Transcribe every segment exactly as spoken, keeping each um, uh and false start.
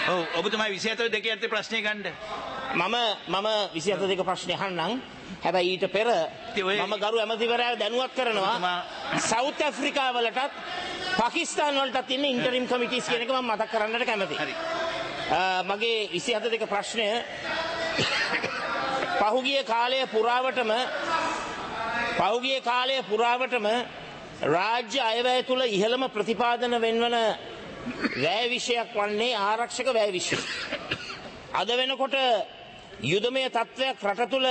ඔව් ඔබතුමා විසිහතර දෙකේ ඇත්තේ ප්‍රශ්නේ ගන්න. මම මම විසිහතර දෙක ප්‍රශ්නේ අහන්නම්. හැබැයි ඊට පෙර මම ගරු ඇමතිවරයාව දැනුවත් කරනවා සවුත් ඇෆ්‍රිකා වලටත් පාකිස්තාන් වලටත් ඉන්න ඉන්ටරිම් කමිටිස් කියන එක මම මතක් කරන්නට කැමතියි. හරි. මගේ විසිහතර දෙක ප්‍රශ්නය පහුගිය කාලය පුරාවටම පහුගිය කාලය පුරාවටම රාජ්‍ය අයවැය තුළ ඉහළම ප්‍රතිපාදන වෙන්වන වැය විෂයක් වන්නේ ආරක්ෂක වැය විෂය. අද වෙනකොට යුදමය තත්ත්වයක් රට තුළ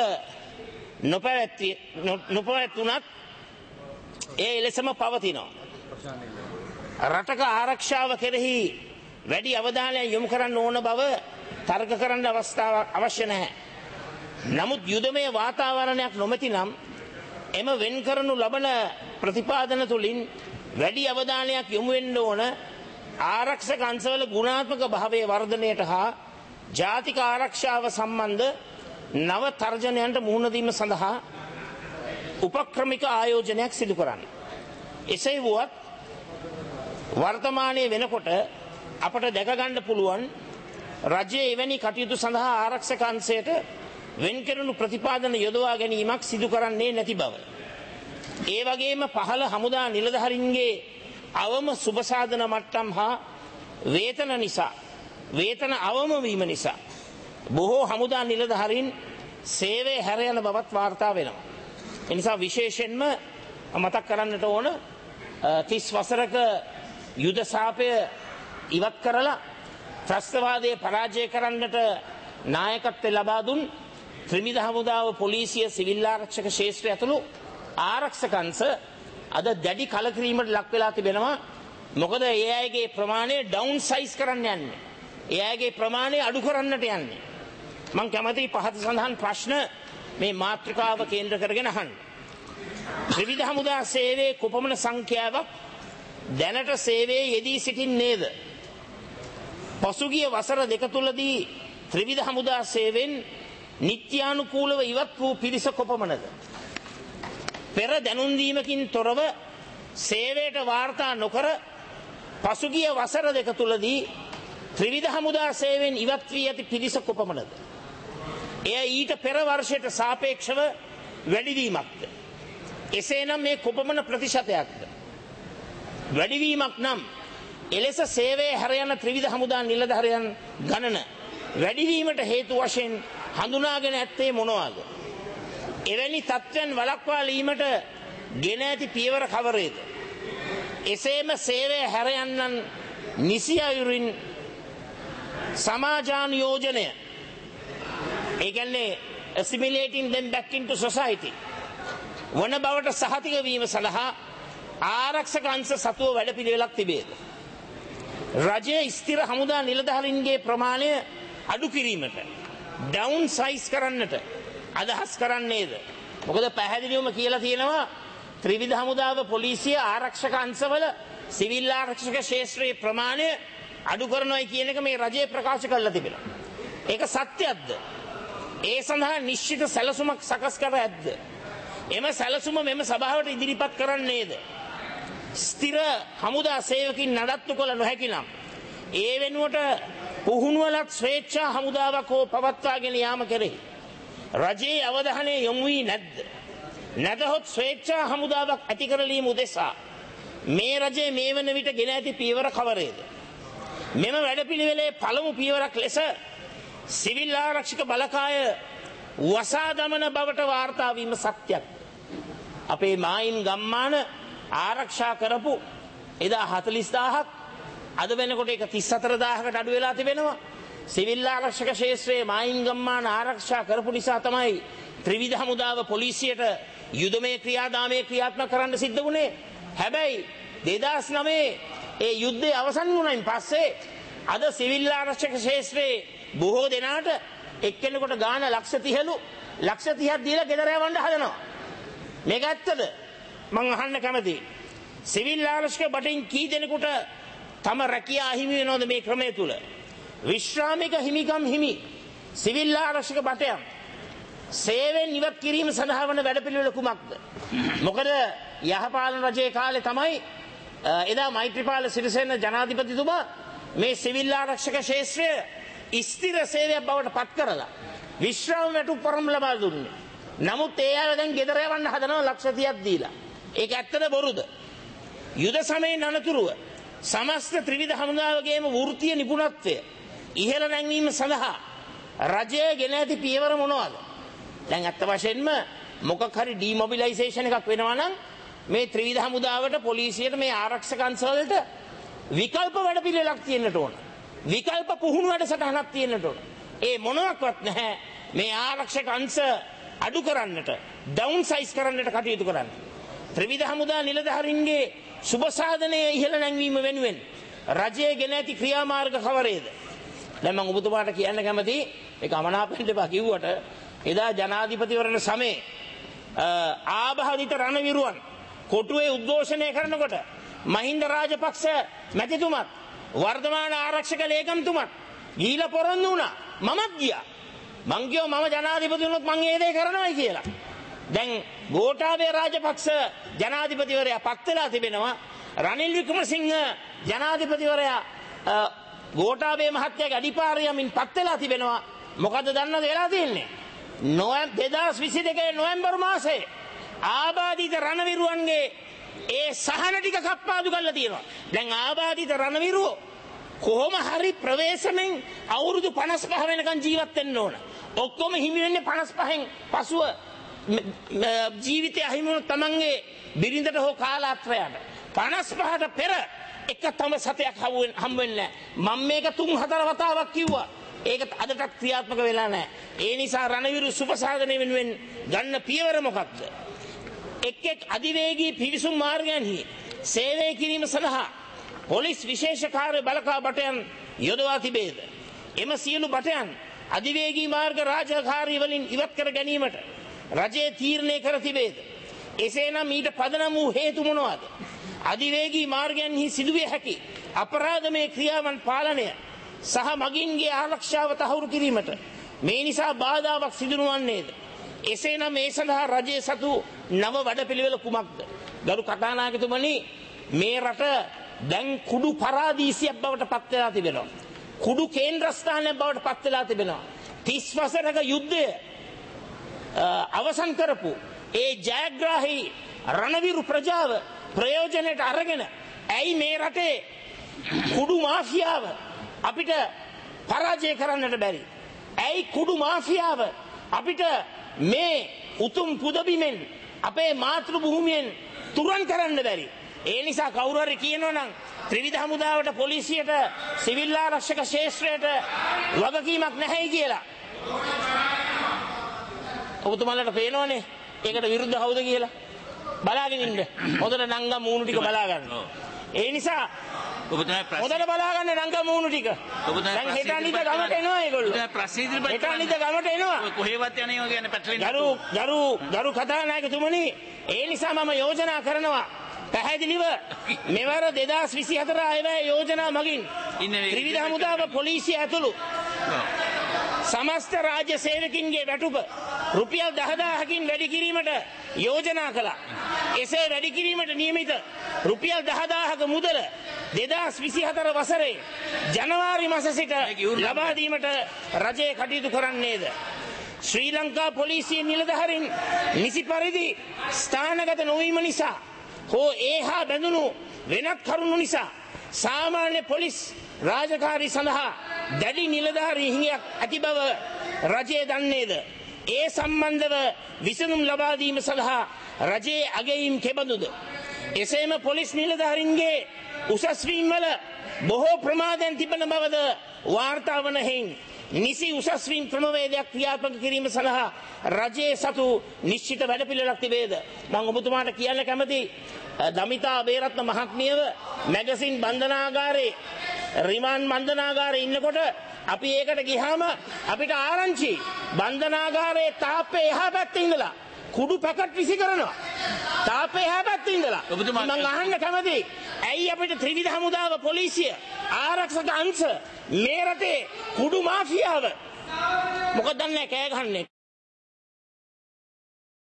නොපැවැත්වුණත් ඒ එලෙසම පවතිනවා. රටක ආරක්ෂාව කෙරෙහි වැඩි අවධානයක් යොමු කරන්න ඕන බව තර්ක කරන්න අවස්ථාවක් අවශ්‍ය නැහැ. නමුත් යුදමය වාතාවරණයක් නොමැති නම් එම වෙන් කරනු ලබන ප්‍රතිපාදන තුළින් වැඩි අවධානයක් යොමු වෙන්න ඕන ආරක්ෂක අංශවල ගුණාත්මක භාවයේ වර්ධනයට හා ජාතික ආරක්ෂාව සම්බන්ධ නව තර්ජනයන්ට මුහුණ දීම සඳහා උපක්‍රමික ආයෝජනයක් සිදු කරන්න. එසේ වුවත් වර්තමානයේ වෙනකොට අපට දැක ගන්න පුළුවන් රජයේ එවැනි කටයුතු සඳහා ආරක්ෂක අංශයට වෙන් කෙරෙනු ප්‍රතිපාදන යොදවා ගැනීමක් සිදු කරන්නේ නැති බව. ඒ වගේම පහළ හමුදා නිලධාරීන්ගේ අවම සුබසාධන මට්ටම් හා වේතන නිසා වේතන අවම වීම නිසා බොහෝ හමුදා නිලධාරීන් සේවය හැර යන බවත් වාර්තා වෙනවා. ඒ නිසා විශේෂයෙන්ම මතක් කරන්නට ඕන තිස් වසරක යුද සාපය ඉවත් කරලා ත්‍රස්තවාදයේ පරාජය කරන්නට නායකත්වය ලබා දුන් ත්‍රිවිධ හමුදාව පොලිසිය සිවිල් ආරක්ෂක ශේෂ්ත්‍රය ඇතුළු ආරක්ෂක අංශ අද දැඩි කලකිරීමට ලක් වෙලා තිබෙනවා. මොකද ඒ අයගේ ප්‍රමාණය ඩවුන් සයිස් කරන්න යන්නේ. ඒ අයගේ ප්‍රමාණය අඩු කරන්නට යන්නේ. මම කැමතියි පහත සඳහන් ප්‍රශ්න මේ මාතෘකාව කේන්ද්‍ර කරගෙන අහන්න. ත්‍රිවිධ හමුදා සේවයේ කොපමණ සංඛ්‍යාවක් දැනට සේවයේ යෙදී සිටින්නේද? පසුගිය වසර දෙක තුලදී ත්‍රිවිධ හමුදා සේවයෙන් නිත්‍යානුකූලව ඉවත් වූ පිරිස කොපමණද? පෙර දැනුම් දීමකින් තොරව සේවයට වාර්තා නොකර පසුගිය වසර දෙක තුලදී ත්‍රිවිධ හමුදා සේවයෙන් ඉවත් වී ඇති පිරිස කොපමණද? එය ඊට පෙර වර්ෂයට සාපේක්ෂව වැඩිවීමක්ද? එසේනම් මේ කොපමණ ප්‍රතිශතයක්ද? වැඩිවීමක් නම් එලෙස සේවයේ හැර යන ත්‍රිවිධ හමුදා නිලධාරියන් ගණන වැඩිවීමට හේතු වශයෙන් හඳුනාගෙන ඇත්තේ මොනවාද? එවැනි තත්ත්වයන් වළක්වා ලීමට ගෙන ඇති පියවර කවරේද? එසේම සේවය හැර යන්නන් නිසි අයුරින් සමාජානුයෝජනය, ඒ කියන්නේ assimilating them back into society වන බවට සහතික වීම සඳහා ආරක්ෂක අංශ සතුව වැඩපිළිවෙලක් තිබේද? රජයේ ස්ථිර හමුදා නිලධාරීන්ගේ ප්‍රමාණය අඩු කිරීමට ඩවුන් සයිස් කරන්නට අදහස් කරන්නේද? මොකද පැහැදිලිවම කියලා තියෙනවා ත්‍රිවිධ හමුදාව පොලිසිය ආරක්ෂක අංශවල සිවිල් ආරක්ෂක ශේෂ්ත්‍රයේ ප්‍රමාණය අඩු කරනවායි කියන එක මේ රජය ප්‍රකාශ කරලා තිබෙනවා. ඒක සත්‍යයක්ද? ඒ සඳහා නිශ්චිත සැලසුමක් සකස් කර ඇද්ද? එම සැලසුම මෙම සභාවට ඉදිරිපත් කරන්නේද? ස්ථිර හමුදා සේවකින් නඩත්තු කළ නොහැකි නම් ඒ වෙනුවට පුහුණුවලත් ස්වේච්ඡා හමුදාවක් හෝ පවත්වාගෙන යාම කෙරෙහි රජයේ අවධානය යොමු වී නැද්ද? නැතහොත් ස්වේච්ඡා හමුදාවක් ඇති කරලීම උදෙසා මේ රජයේ මේ වන විට ගෙන ඇති පියවර කවරේද? මෙම වැඩපිළිවෙලේ පළමු පියවරක් ලෙස සිවිල් ආරක්ෂක බලකාය වසා දමන බවට වාර්තා වීම සත්‍යයක්. අපේ මායිම් ගම්මාන ආරක්ෂා කරපු එදා හතළිස් දාහක් අද වෙනකොට ඒක තිස් හතර දාහකට අඩු වෙලා තිබෙනවා. සිවිල් ආරක්ෂක ශේෂ්ත්‍රයේ මායිම් ගම්මාන ආරක්ෂා කරපු නිසා තමයි ත්‍රිවිධ හමුදාව පොලිසියට යුදමය ක්‍රියාදාමයේ ක්‍රියාත්මක කරන්න සිද්ධ වුණේ. හැබැයි දෙදාස් නවයේ ඒ යුද්ධය අවසන් වුණයින් පස්සේ අද සිවිල් ආරක්ෂක ශේෂ්ත්‍රයේ බොහෝ දෙනාට එක්කෙනෙකුට ගාන ලක්ෂ තිහලු ලක්ෂ තිහක් දීලා ගෙදර යවන්න හදනවා. මේක ඇත්තද? මං අහන්න කැමතියි. සිවිල් ආරක්ෂක බටින් කී දෙනෙකුට තම රැකියා හිමි වෙනවද මේ ක්‍රමය තුල? විශ්‍රාමික හිමිකම් හිමි සිවිල් ආරක්ෂක බටයන් සේවයෙන් ඉවත් කිරීම සඳහා වන වැඩපිළිවෙල කුමක්ද? මොකද යහපාලන රජයේ කාලේ තමයි එදා මෛත්‍රීපාල සිරිසේන ජනාධිපතිතුමා මේ සිවිල් ආරක්ෂක ශේෂ්ත්‍රය ස්ථිර සේවයක් බවට පත් කරලා විශ්‍රාම වැටුප් පරම් ලබා දුන්නේ. නමුත් ඒ අය දැන් ගෙදර යවන්න හදනවා ලක්ෂ තිහක් දීලා. ඒක ඇත්තද බොරුද? යුද සමයේ අනතුරුව සමස්ත ත්‍රිවිධ හමුදාවගේම වෘත්තීය නිපුණත්වය ඉහළ නැංවීම සඳහා රජය ගෙන ඇති පියවර මොනවාද? දැන් අත්ත වශයෙන්ම මොකක් හරි ඩිමොබිලයිසේෂන් එකක් වෙනවා නම් මේ ත්‍රිවිධ හමුදාවට පොලිසියට මේ ආරක්ෂක අංශවලට විකල්ප වැඩ පිළිවෙලක් තියෙන්නට ඕන. විකල්ප පුහුණු වැඩසටහනක් තියෙන්නට ඕන. ඒ මොනවාක්වත් නැහැ. මේ ආරක්ෂක අංශ අඩු කරන්නට, ඩවුන් සයිස් කරන්නට කටයුතු කරන්න. ත්‍රිවිධ හමුදා නිලධාරීන්ගේ සුබ සාධනය ඉහළ නැංවීම වෙනුවෙන් රජයේ ගෙන ඇති ක්‍රියාමාර්ග කවරේද? දැන් මම ඔබතුමාට කියන්න කැමතියි ඒක අමනාපෙන් දෙපා කිව්වට එදා ජනාධිපතිවරණ සමයේ ආබාධිත රණවිරුවන් කොටුවේ උද්ඝෝෂණය කරනකොට මහින්ද රාජපක්ෂ මැතිතුමත් වර්තමාන ආරක්ෂක ලේකම්තුමත් ගිහිලා පොරොන්දු වුණා. මමත් ගියා. මං කියෝ මම ජනාධිපති වුණොත් මං ඒ දේ කරනවායි කියලා. දැන් ගෝඨාභය රාජපක්ෂ ජනාධිපතිවරයා පත් වෙලා තිබෙනවා. රනිල් වික්‍රමසිංහ ජනාධිපතිවරයා ගෝඨාභය මහත්තයාගේ අඩිපාරියමින් පත් වෙලා තිබෙනවා. මොකද දන්නවද වෙලා තියෙන්නේ? නොවැම්බර් දෙදාස් විසි දෙකේ නොවැම්බර් මාසයේ ආබාධිත රණවිරුවන්ගේ ඒ සහන ටික කප්පාදු කරලා තියෙනවා. දැන් ආබාධිත රණවිරුවෝ කොහොම හරි ප්‍රවේශමෙන් අවුරුදු පනස් පහ වෙනකන් ජීවත් වෙන්න ඕන. ඔක්කොම හිමි වෙන්නේ පනස් පහෙන් පසුව ජීවිතය අහිමි වුණොත් තමන්ගේ බිරිඳට හෝ කාලාත්‍රයට. පනස් පහට පෙර එක තම සතයක් හම් වෙන්නේ නැහැ. මම මේක තුන් හතර වතාවක් කිව්වා. ඒක අදටත් ක්‍රියාත්මක වෙලා නැහැ. ඒ නිසා රණවිරු සුපසාධනය වෙනුවෙන් ගන්න පියවර මොකක්ද? එක් එක් අධිවේගී පිවිසුම් මාර්ගයන්හි සේවය කිරීම සඳහා පොලිස් විශේෂ කාර්ය බලකා බටයන් යොදවා තිබේද? එම සියලු බටයන් අධිවේගී මාර්ග රාජකාරී වලින් ඉවත් කර ගැනීමට රජය තීරණය කර තිබේද? එසේනම් ඊට පදනම් වූ හේතු මොනවාද? අධිවේගී මාර්ගයන්හි සිදුවිය හැකි අපරාධමය ක්‍රියාවන් පාලනය සහ මගින්ගේ ආරක්ෂාව තහවුරු කිරීමට මේ නිසා බාධාවක් සිදු නොවන්නේද? එසේනම් මේ සඳහා රජයේ සතු නව වැඩපිළිවෙල කුමක්ද? ගරු කතානායකතුමනි, මේ රට දැන් කුඩු පරාදීසියක් බවට පත් වෙලා තිබෙනවා. කුඩු කේන්ද්‍රස්ථානයක් බවට පත් වෙලා තිබෙනවා. තිස් වසරක යුද්ධය අවසන් කරපු ඒ ජයග්‍රාහී රණවිරු ප්‍රජාව ප්‍රයෝජනයට අරගෙන ඇයි මේ රටේ කුඩු මාෆියාව අපිට පරාජය කරන්නට බැරි? ඇයි කුඩු මාෆියාව අපිට මේ උතුම් පුදබිමෙන් අපේ මාතෘ භූමියෙන් තුරන් කරන්න බැරි? ඒ නිසා කවුරු හරි කියනවා නම් ත්‍රිවිධ හමුදාවට, පොලිසියට, සිවිල් ආරක්ෂක ශේෂ්ත්‍රයට වගකීමක් නැහැයි කියලා. ඔබතුමාලට පේනවනේ ඒකට විරුද්ධ කවුද කියලා. බලාගෙන ඉන්න. හොඳට නංගම් මූණු ටික බලා ගන්න. ඒ නිසා හොඳට බලා ගන්න නංගම් මූණු ටික. දැන් හෙට අනිත් ගමට එනවා ඒගොල්ලෝ. ප්‍රශ්න ඉදිරිපත් හෙට අනිත් ගමට එනවා. කොහෙවත් යන්නේ ඒවා කියන්නේ පැටලෙන්න. ගරු ගරු ගරු කතානායකතුමනි, ඒ නිසා මම යෝජනා කරනවා පැහැදිලිව මෙවර දෙදාස් විසි හතර අයවැය යෝජනා මගින් ත්‍රිවිධ හමුදාව, පොලිසිය ඇතුළු සමස්ත රාජ්‍ය සේවකින්ගේ වැටුප රුපියල් දහදාහකින් වැඩි කිරීමට යෝජනා කළා. එසේ වැඩි කිරීමට නියමිත රුපියල් දහදාහක මුදල දෙදාස් විසි හතර වසරේ ජනවාරි මාස සිට ලබා දීමට රජය කටයුතු කරන්නේද? ශ්‍රී ලංකා පොලිසිය නිලධාරීන් නිසි පරිදි ස්ථානගත නොවීම නිසා හෝ ඒහා බැඳුණු වෙනත් කරුණු නිසා සාමාන්‍ය පොලිස් රාජකාරී සඳහා දැඩි නිලධාරී හිඟයක් ඇති බව රජය දන්නේද? ඒ සම්බන්ධව විසඳුම් ලබා දීම සඳහා රජයේ අගයීම් කෙබඳුද? එසේම පොලිස් නිලධාරීන්ගේ උසස් වීම් වල බොහෝ ප්‍රමාදයන් තිබෙන බවද වාර්තා වන හේයින් නිසි උසස් වීම් ක්‍රමවේදයක් ක්‍රියාත්මක කිරීම සඳහා රජයේ සතු නිශ්චිත වැඩපිළිවෙලක් තිබේද? මම ඔබතුමාට කියන්න කැමති දමිතා බේරත්න මහත්මියව මැගසින් බන්ධනාගාරේ රිමාන්ඩ් බන්ධනාගාරේ ඉන්නකොට අපි ඒකට ගියාම අපිට ආරංචි බන්ධනාගාරයේ තාප්පේ එහා පැත්තේ ඉඳලා කුඩු පැකට් විසි කරනවා. තාප්පේ එහා පැත්තේ ඉඳලා මම අහන්න කැමතියි, ඇයි අපිට ත්‍රිවිධ හමුදාව, පොලිසිය, ආරක්ෂක අංශ මේ රටේ කුඩු මාෆියාව මොකද දන්නේ කෑ ගහන්නේ?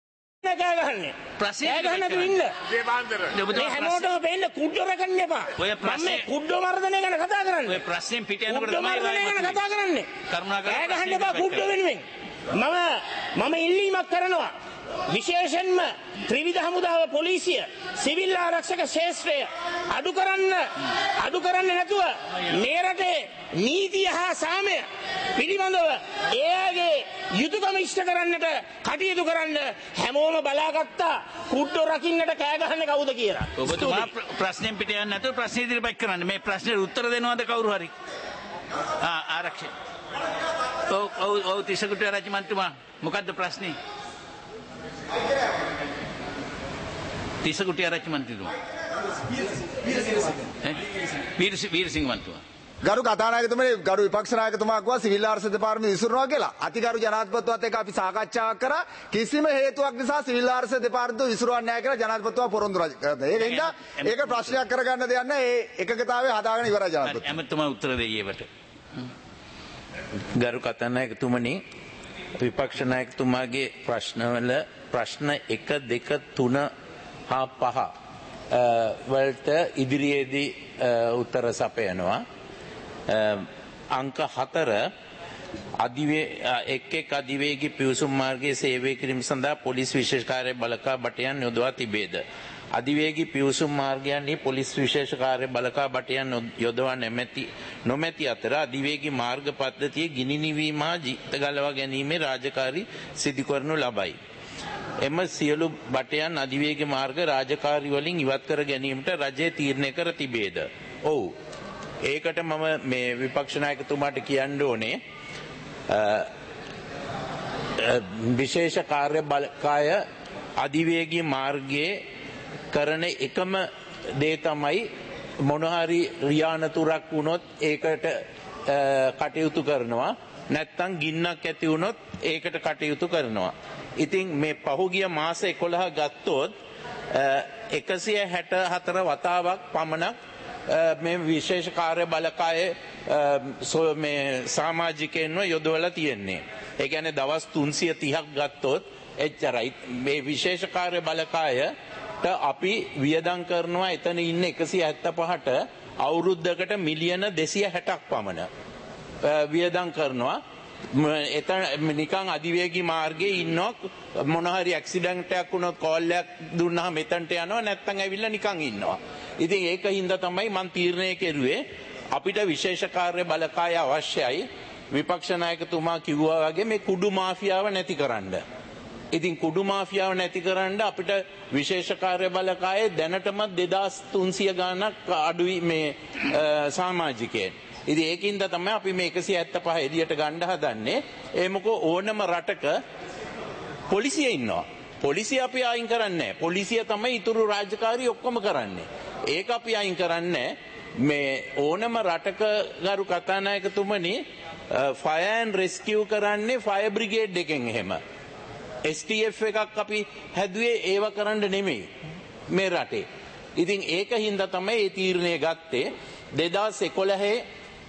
කෑගහන්නේ ප්‍රශ්නේ කෑගහන්නතු ඉන්න මේ හැමෝටම පේන්න කුඩ්ඩොර ගන්න එපා ඔය මම ප්‍රශ්නේ- මේ කුඩ්ඩෝ මර්ධනය ගැන කතා ඔය කරන්නේ ප්‍රශ්නෙන් පිට යනකොට කුඩ්ඩෝ තමයි මර්ධනය ගැන ඔය කතා කරන්නේ කරුණාකරලා කෑගහන්න ප්‍රශ්නේ එපා ඉදිරිපත් කුඩ්ඩෝ කරන්න. වෙනුවෙන් මම මම ඉල්ලීමක් කරනවා විශේෂයෙන්ම ත්‍රිවිධ හමුදාව පොලිසිය සිවිල් ආරක්ෂක ශේෂ්ත්‍රය අඩු කරන්න අඩු කරන්න නැතුව මේ රටේ නීතිය හා සාමය පිළිබඳව එයාගේ යුතුයකම ඉෂ්ට කරන්නට කටයුතු කරන්න හැමෝම බලාගත්තා කුඩ්ඩෝ රකින්නට කෑ ගහන්නේ කවුද කියලා. ඔබතුමා ප්‍ර- ප්‍රශ්නෙන් පිට යන්නේ නැතුව ප්‍රශ්න ඉදිරිපත් කරන්න. මේ ප්‍රශ්නෙට උත්තර දෙනවද කවුරු හරි? ආ ආරක්ෂක. ඔව් ඔව් ඔව් තිසකුටි රජමන්තුමා මොකද්ද ප්‍රශ්නේ? තිසකුටි රජමන්තුමා. ඈ? වීරසිංහ වීරසිංහ මන්තුමා. ගරු කතානායකතුමනි ගරු විපක්ෂ ናයකතුමා කිව්වා සිවිල් ආරක්ෂක දෙපාර්තමේන්තුව විසිරනවා කියලා. අතිගරු ජනාධිපතිතුමාත් එක්ක අපි සාකච්ඡාවක් කරා. කිසිම හේතුවක් නිසා සිවිල් ආරක්ෂක දෙපාර්තමේන්තුව විසිරවන්නේ නැහැ කියලා ජනාධිපතිතුමා පොරොන්දු කරා. ඒක නිසා ඒක ප්‍රශ්නයක් කරගන්න දෙයක් නැහැ. ඒ එකකතාවය හදාගෙන ඉවරයි ජනාධිපතිතුමා. ඇමතුමා උත්තර දෙයි ඒවට. ගරු කතානායකතුමනි විපක්ෂ නායකතුමාගේ ප්‍රශ්නවල ප්‍රශ්න එක දෙක තුන හා පහ අ, වලට ඉදිරියේදී අ, උත්තර සපයනවා. අ, අංක හතර අධිවේ එක් එක් අධිවේගී පිවිසුම් මාර්ගයේ සේවය කිරීම සඳහා පොලිස් විශේෂ කාර්ය බලකා බටයන් යොදවා තිබේද? අධිවේගී පිවිසුම් මාර්ගයන්හි පොලිස් විශේෂ කාර්ය බලකා බටයන් යොදවා නැමැති නොමැති අතර අධිවේගී මාර්ග පද්ධතියේ ගිනි නිවීම හා ජීවිත ගලවා ගැනීමේ රාජකාරී සිදු කරනු ලබයි. එම සියලු බටයන් අධිවේගී මාර්ග රාජකාරී වලින් ඉවත් කර ගැනීමට රජය තීරණය කර තිබේද? ඔව්. ඒකට මම මේ විපක්ෂ නායකතුමාට කියන්න ඕනේ අ, අ, විශේෂ කාර්ය බලකාය අධිවේගී මාර්ගයේ කරන එකම දේ තමයි මොනහරි රියානතුරක් වුණොත් ඒකට කටයුතු කරනවා නැත්තම් ගින්නක් ඇති වුණොත් ඒකට කටයුතු කරනවා. ඉතින් මේ පහුගිය මාස එකොළහ ගත්තොත් එකසිය හැට හතර වතාවක් පමණක් මේ විශේෂ කාර්ය බලකායේ මේ සමාජිකයන්ව යොදවලා තියෙන්නේ. ඒ කියන්නේ දවස් තුන්සිය තිහක් ගත්තොත් එච්චරයි. මේ විශේෂ කාර්ය බලකාය අපි වියදම් කරනවා එතන ඉන්න එකසිය හැත්තෑ පහට අවුරුද්දකට මිලියන දෙසිය හැටක් පමණ වියදම් කරනවා. එතන නිකන් අධිවේගී මාර්ගයේ ඉන්නවා මොන හරි ඇක්සිඩන්ට් එකක් වුණොත් කෝල් එකක් දුන්නාම මෙතනට යනවා නැත්නම් ඇවිල්ලා නිකන් ඉන්නවා. ඉතින් ඒක හින්දා තමයි මම තීරණය කෙරුවේ අපිට විශේෂ කාර්ය බලකාය අවශ්‍යයි. විපක්ෂ නායකතුමා කිව්වා වගේ මේ කුඩු මාෆියාව නැති කරන්න. ඉතින් කුඩු මාෆියාව නැති කරන්න අපිට විශේෂ කාර්ය බලකායේ දැනටම දෙදාස් තුන්සිය ගාණක් අඩුයි මේ සමාජිකයන්. ඉතින් ඒකින්ද තමයි අපි මේ එකසිය හැත්තෑ පහ එළියට ගන්න හදන්නේ. ඒ මොකෝ ඕනම රටක පොලිසිය ඉන්නවා. පොලිසිය අපි අයින් කරන්නේ නැහැ. පොලිසිය තමයි ඊතුරු රාජකාරී ඔක්කොම කරන්නේ. ඒක අපි අයින් කරන්නේ මේ ඕනම රටක ගරු කතානායකතුමනි ෆයර් ඇන්ඩ් රෙස්කියු කරන්නේ ෆයර් බ්‍රිගේඩ් එකෙන් එහෙම. එස් ටී එෆ් එකක් අපි හැදුවේ ඒව කරන්න නෙමෙයි මේ රටේ. ඉතින් ඒක හින්දා තමයි මේ තීරණය ගත්තේ. දෙදාස් එකොළහේ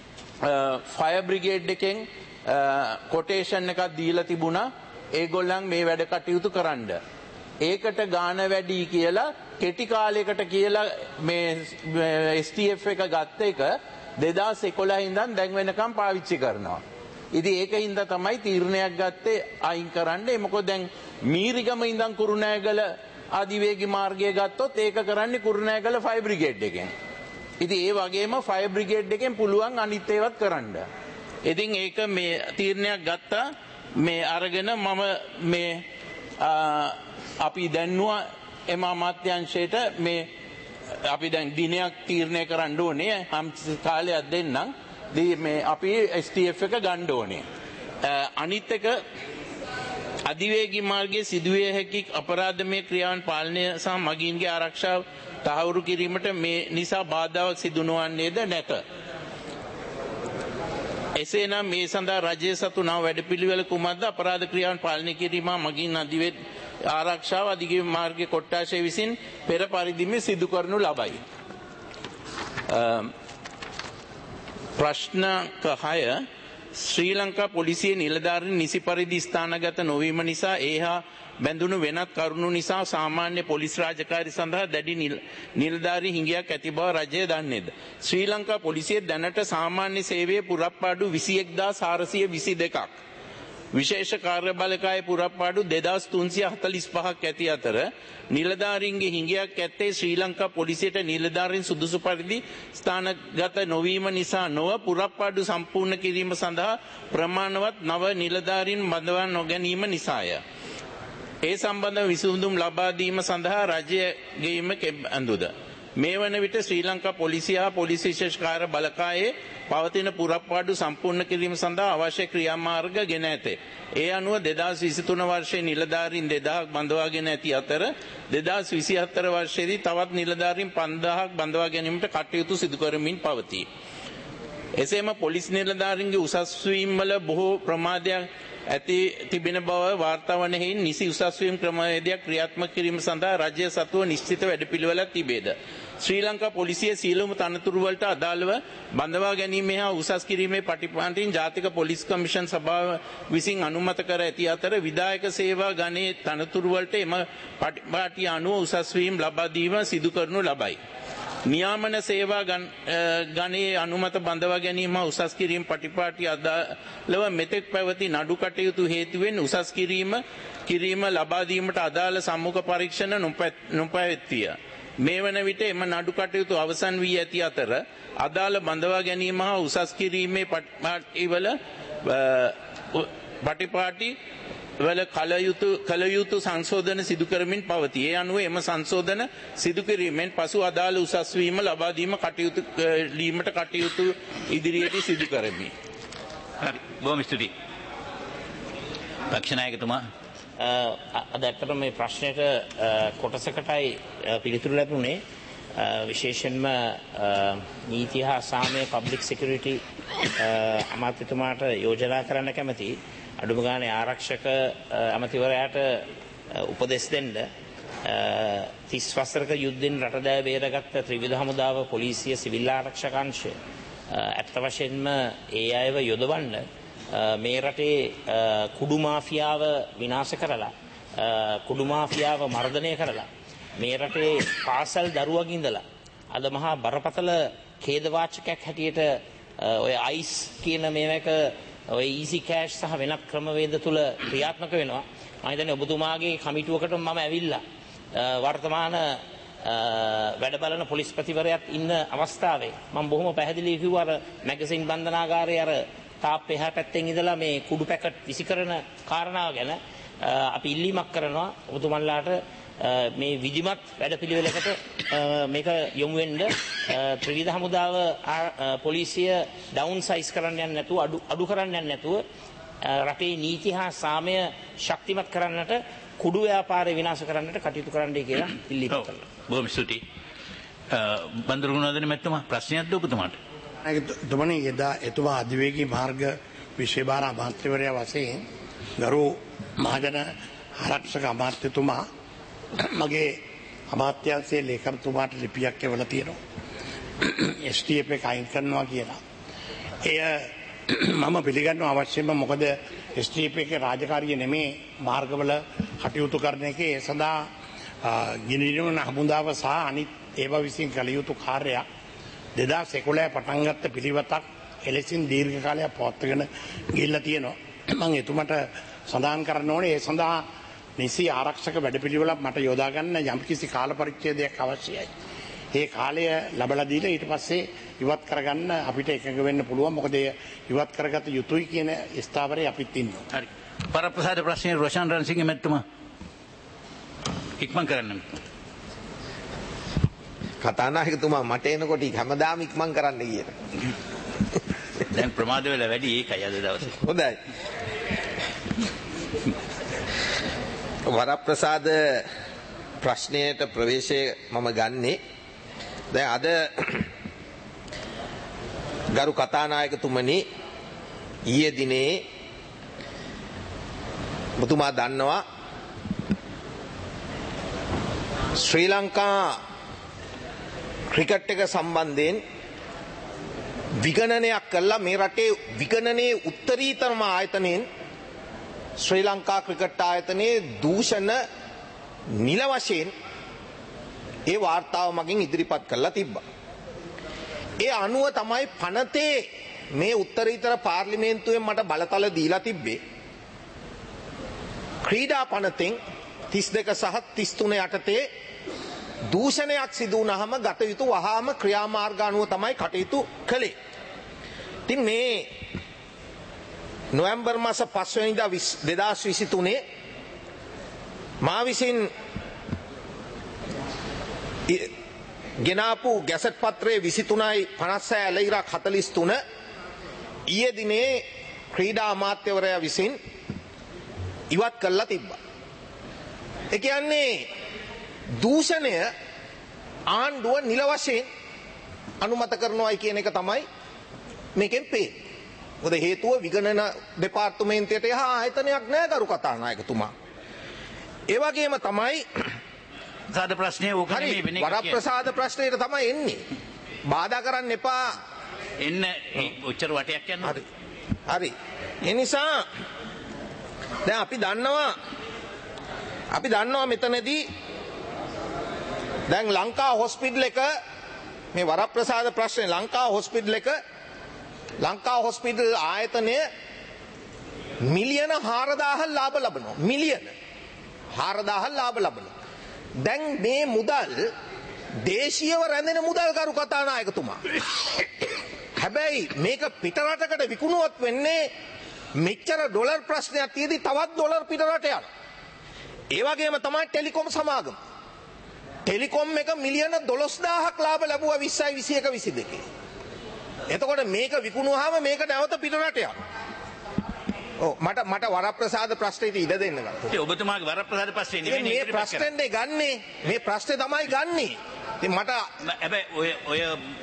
ෆයර් බ්‍රිගේඩ් එකෙන් කොටේෂන් එකක් දීලා තිබුණා ඒගොල්ලන් මේ වැඩ කටයුතු කරන්න. ඒකට ගාණ වැඩි කියලා කෙටි කාලයකට කියලා මේ එස් ටී එෆ් එක ගත්ත එක දෙදාස් එකොළහ ඉඳන් දැන් වෙනකම් පාවිච්චි කරනවා. ඉතින් ඒක හින්දා තමයි තීරණයක් ගත්තේ අයින් කරන්න. ඒ මොකද දැන් මීරිගම ඉඳන් කුරුණෑගල අධිවේගී මාර්ගය ගත්තොත් ඒක කරන්නේ කුරුණෑගල ෆයර් බ්‍රිගේඩ් එකෙන්. ඉතින් ඒ වගේම ෆයර් බ්‍රිගේඩ් එකෙන් පුළුවන් අනිත් ඒවත් කරන්න. ඉතින් ඒක මේ තීරණයක් ගත්තා මේ අරගෙන මම මේ අපි දැන්නුවා එම අමාත්‍යාංශයට මේ අපි දැන් දිනයක් තීරණය කරන්න ඕනේ හම් කාලයක් දෙන්නම්. මේ අපි එස් ටී එෆ් එක ගන්න ඕනේ. අනිත් එක අධිවේගී මාර්ගයේ සිදුවිය හැකි අපරාධමය ක්‍රියාවන් පාලනය සහ මගීන්ගේ ආරක්ෂාව තහවුරු කිරීමට මේ නිසා බාධාවක් සිදු නොවන්නේද නැත. එසේනම් මේ සඳහා රජය සතු නව වැඩපිළිවෙල කුමක්ද? අපරාධ ක්‍රියාවන් පාලනය කිරීම මගින් අධිවේග ආරක්ෂාව අධිවේගී මාර්ගයේ කොට්ටාශය විසින් පෙර පරිදිම සිදු කරනු ලබයි. ප්‍රශ්න හය ශ්‍රී ලංකා පොලිසිය නිලධාරීන් නිසි පරිදි ස්ථානගත නොවීම නිසා ඒහා බැඳුණු වෙනත් කරුණු නිසා සාමාන්‍ය පොලිස් රාජකාරි සඳහා දැඩි නිලධාරී හිඟයක් ඇති බව රජය දන්නේද? ශ්‍රී ලංකා පොලිසිය දැනට සාමාන්‍ය සේවයේ පුරප්පාඩු විසි එක් හදාස් හාරසිය විසි දෙකක් විශේෂ කාර්ය බලකායේ පුරප්පාඩු දෙදාස් තුන්සිය හතළිස් පහක් ඇති අතර නිලධාරීන්ගේ හිඟයක් ඇත්තේ ශ්‍රී ලංකා පොලිසියට නිලධාරීන් සුදුසු පරිදි ස්ථානගත නොවීම නිසා නොව පුරප්පාඩු සම්පූර්ණ කිරීම සඳහා ප්‍රමාණවත් නව නිලධාරීන් බඳවා නොගැනීම නිසාය. ඒ සම්බන්ධ විසඳුම් ලබා දීම සඳහා රජය ගෙයිම කෙබඳුද? මේ වන විට ශ්‍රී ලංකා පොලිසිය හා පොලිස් විශේෂ කාර්ය බලකායේ පවතින පුරප්පාඩු සම්පූර්ණ කිරීම සඳහා අවශ්‍ය ක්‍රියාමාර්ග ගෙන ඇත. ඒ අනුව දෙදාස් විසිතුන වර්ෂයේ නිලධාරීන් දෙදහක් බඳවාගෙන ඇති අතර දෙදාස් විසිහතර වර්ෂයේදී තවත් නිලධාරීන් පන්දාහක් බඳවා ගැනීමට කටයුතු සිදු කරමින් පවතී. එසේම පොලිස් නිලධාරීන්ගේ උසස් වීම වල බොහෝ ප්‍රමාදයක් ඇති තිබෙන බව වාර්තා වන හේයින් නිසි උසස් වීම ක්‍රමවේදයක් ක්‍රියාත්මක කිරීම සඳහා රජය සතුව නිශ්චිත වැඩපිළිවෙලක් තිබේද? ශ්‍රී ලංකා පොලිසිය සියලුම තනතුරු වලට අදාළව බඳවා ගැනීම හා උසස් කිරීමේ පටිපාටින් ජාතික පොලිස් කමිෂන් සභාව විසින් අනුමත කර ඇති අතර විධායක සේවා ගණයේ තනතුරු වලට එම පටිපාටිය අනුව උසස් වීම ලබා දීම සිදු කරනු ලබයි. නියාමන සේවා ගණයේ අනුමත බඳවා ගැනීම උසස් කිරීම පටිපාටි අදාළව මෙතෙක් පැවති නඩු කටයුතු හේතුවෙන් උසස් කිරීම කිරීම ලබා දීමට අදාළ සම්මුඛ පරීක්ෂණ නොපැවැත්විය. මේ වන විට එම නඩු කටයුතු අවසන් වී ඇති අතර අදාළ බඳවා ගැනීම හා උසස් කිරීමේ පටිපාටිවල පටිපාටි වල කලයුතු කලයුතු සංශෝධන සිදු කරමින් පවතී. ඒ අනුව එම සංශෝධන සිදු කිරීමෙන් පසු අදාළ උසස් වීම ලබා දීම කටයුතු ලීමට කටයුතු ඉදිරියට සිදු කරමි. හරි. බොහොම ස්තුතියි. පක්ෂනායකතුමා අද ඇත්තටම මේ ප්‍රශ්නෙට කොටසකටයි පිළිතුරු ලැබුණේ. විශේෂයෙන්ම නීති හා සාමය පබ්ලික් සිකියුරිටි අමාත්‍යතුමාට යෝජනා කරන්න කැමතියි. අඩුම ගානේ ආරක්ෂක අමතිවරයාට උපදෙස් දෙන්න තිස් වසරක යුද්ධෙන් රට දෑ බේරගත්ත ත්‍රිවිධ හමුදාව පොලිසිය සිවිල් ආරක්ෂක අංශය ඇත්ත වශයෙන්ම ඒ අයව යොදවන්න මේ රටේ කුඩු මාෆියාව විනාශ කරලා කුඩු මාෆියාව මර්ධනය කරලා මේ රටේ පාසල් දරුවගේ ඉඳලා අද මහා බරපතල ඛේදවාචකයක් හැටියට ඔය අයිස් කියන මේවක ඔය ඊසි කෑෂ් සහ වෙනත් ක්‍රමවේද තුල ක්‍රියාත්මක වෙනවා. මම හිතන්නේ ඔබතුමාගේ කමිටුවකට මම ඇවිල්ලා වර්තමාන වැඩ බලන පොලිස්පතිවරයාත් ඉන්න අවස්ථාවේ මම බොහොම පැහැදිලිව කිව්වා අර මැගසින් බන්ධනාගාරයේ අර තාප්පේ එහා පැත්තෙන් ඉඳලා මේ කුඩු පැකට් විසි කරන කාරණාව ගැන අපි ඉල්ලීමක් කරනවා ඔබතුමන්ලාට මේ විධිමත් වැඩපිළිවෙලකට මේක යොමු වෙන්න ත්‍රිවිධ හමුදාව පොලිසිය ඩවුන් සයිස් කරන්න යන්නේ නැතුව අඩු අඩු කරන්න යන්නේ නැතුව රටේ නීති හා සාමය ශක්තිමත් කරන්නට කුඩු ව්‍යාපාරය විනාශ කරන්නට කටයුතු කරන්නයි කියලා ඉල්ලීමක් කරනවා. බොහොම ස්තුතියි. බන්දරුගුණාදෙනි මැතිතුමා ප්‍රශ්නයක්ද ඔබතුමාට? තුමනි එදා එතුමා අධිවේගී මාර්ග විශේෂ භාර අමාත්‍යවරයා වශයෙන් ගරු මහජන ආරක්ෂක අමාත්‍යතුමා මගේ අමාත්‍යාංශයේ ලේකම්තුමාට ලිපියක් එවලා තියෙනවා. එස් ටී එෆ් එක අයින් කරනවා කියලා. එය මම පිළිගන්නවා අවශ්‍යම මොකද එස් ටී එෆ් එකේ රාජකාරිය නෙමේ මාර්ගවල කටයුතු කරන එකේ ඒ සඳහා ගිනිනන හමුදාව සහ අනිත් ඒවා විසින් කළ යුතු කාර්යයක් දෙදාස් එකොළහ පටන් ගත්ත පිළිවෙතක් එලෙසින් දීර්ඝ කාලයක් පවත්වාගෙන ගිහිල්ලා තියෙනවා. මම එතුමට සඳහන් කරන්න ඕනේ ඒ සඳහා නිසි ආරක්ෂක වැඩපිළිවෙලක් මට යොදා ගන්න යම්කිසි කාල පරිච්ඡේදයක් අවශ්‍යයි. ඒ කාලය ලැබලා දීලා ඊට පස්සේ ඉවත් කරගන්න අපිට එකඟ වෙන්න පුළුවන්. මොකද ඒ ඉවත් කරගත යුතුයි කියන ස්ථාවරේ අපිත් ඉන්නවා. හරි. පරප්‍රසාද ප්‍රශ්නේ රොෂාන් රන්සිංහ මැතිතුමා ඉක්මන් කරන්න. කතානායකතුමා මට එනකොට හැමදාම ඉක්මන් කරන්න කියන. දැන් ප්‍රමාද වෙලා වැඩි ඒකයි අද දවසේ. හොඳයි. වරප්‍රසාද ප්‍රශ්නයට ප්‍රවේශය මම ගන්නේ දැන් අද ගරු කතානායකතුමනි ඊයේ දිනේ ඔබතුමා දන්නවා ශ්‍රී ලංකා ක්‍රිකට් එක සම්බන්ධයෙන් විගණනයක් කළා මේ රටේ විගණනයේ උත්තරීතරම ආයතනයෙන් ශ්‍රී ලංකා ක්‍රිකට් ආයතනයේ දූෂණ නිල වශයෙන් ඒ වාර්තාව මගින් ඉදිරිපත් කරලා තිබ්බා. ඒ අනුව තමයි පනතේ මේ උත්තරීතර පාර්ලිමේන්තුවෙන් මට බලතල දීලා තිබ්බේ. ක්‍රීඩා පනතෙන් තිස් දෙක සහ තිස් තුන යටතේ දූෂණයක් සිදු වුණාම ගත යුතු වහාම ක්‍රියාමාර්ග අනුව තමයි කටයුතු කළේ. ඉතින් මේ නොවැම්බර් මාස පහ වෙනිදා දෙදාස් විසි තුනේ මා විසින් ගෙනාපු ගැසට් පත්‍රයේ විසි තුනයි පනස් හය ඇලයිරක් හතළිස් තුන ඊයේ දිනේ ක්‍රීඩා අමාත්‍යවරයා විසින් ඉවත් කළා තිබ්බා. ඒ කියන්නේ දූෂණය ආණ්ඩුව නිල වශයෙන් අනුමත කරනවායි කියන එක තමයි මේකෙන් පේන්නේ. මොකද හේතුව විගණන දෙපාර්තමේන්තයට යහ ආයතනයක් නෑ ගරු කතානායකතුමා. ඒ වගේම තමයි සාද ප්‍රශ්නය ඕක නෙමෙයි වෙන එක වරප්‍රසාද ප්‍රශ්නයට තමයි එන්නේ. බාධා කරන්න එපා. එන්න ඔච්චර වටයක් යන්න. හරි. හරි. ඒ නිසා දැන් අපි දන්නවා අපි දන්නවා මෙතනදී දැන් ලංකා හොස්පිටල් එක මේ වරප්‍රසාද ප්‍රශ්නේ ලංකා හොස්පිටල් එක ලංකා හොස්පිටල් ආයතනය මිලියන හාරදාහක් ලාභ ලබනවා. මිලියන හාරදාහක් ලාභ ලබනවා. දැන් මේ මුදල් දේශීයව රැඳෙන මුදල් කරු කතානායකතුමා. හැබැයි මේක පිටරටකට විකුණුවත් වෙන්නේ මෙච්චර ඩොලර් ප්‍රශ්නයක් තියෙදි තවත් ඩොලර් පිටරට යනවා. ඒ වගේම තමයි ටෙලිකොම් සමාගම. ටෙලිකොම් එක මිලියන දොළොස් දාහක් ලාභ ලැබුවා විස්සයි විසි එක විසි දෙකේ. එතකොට මේක විකුණුවාම මේක නැවත පිටරට යනවා. ඔව් මට මට වරප්‍රසාද ප්‍රශ්නෙට ඉඩ දෙන්න ගන්න. ඒ ඔබතුමාගේ වරප්‍රසාද ප්‍රශ්නේ නෙවෙයි මේ ප්‍රශ්නේ ගන්නේ මේ ප්‍රශ්නේ තමයි ගන්නෙ. ඉතින් මට හැබැයි ඔය ඔය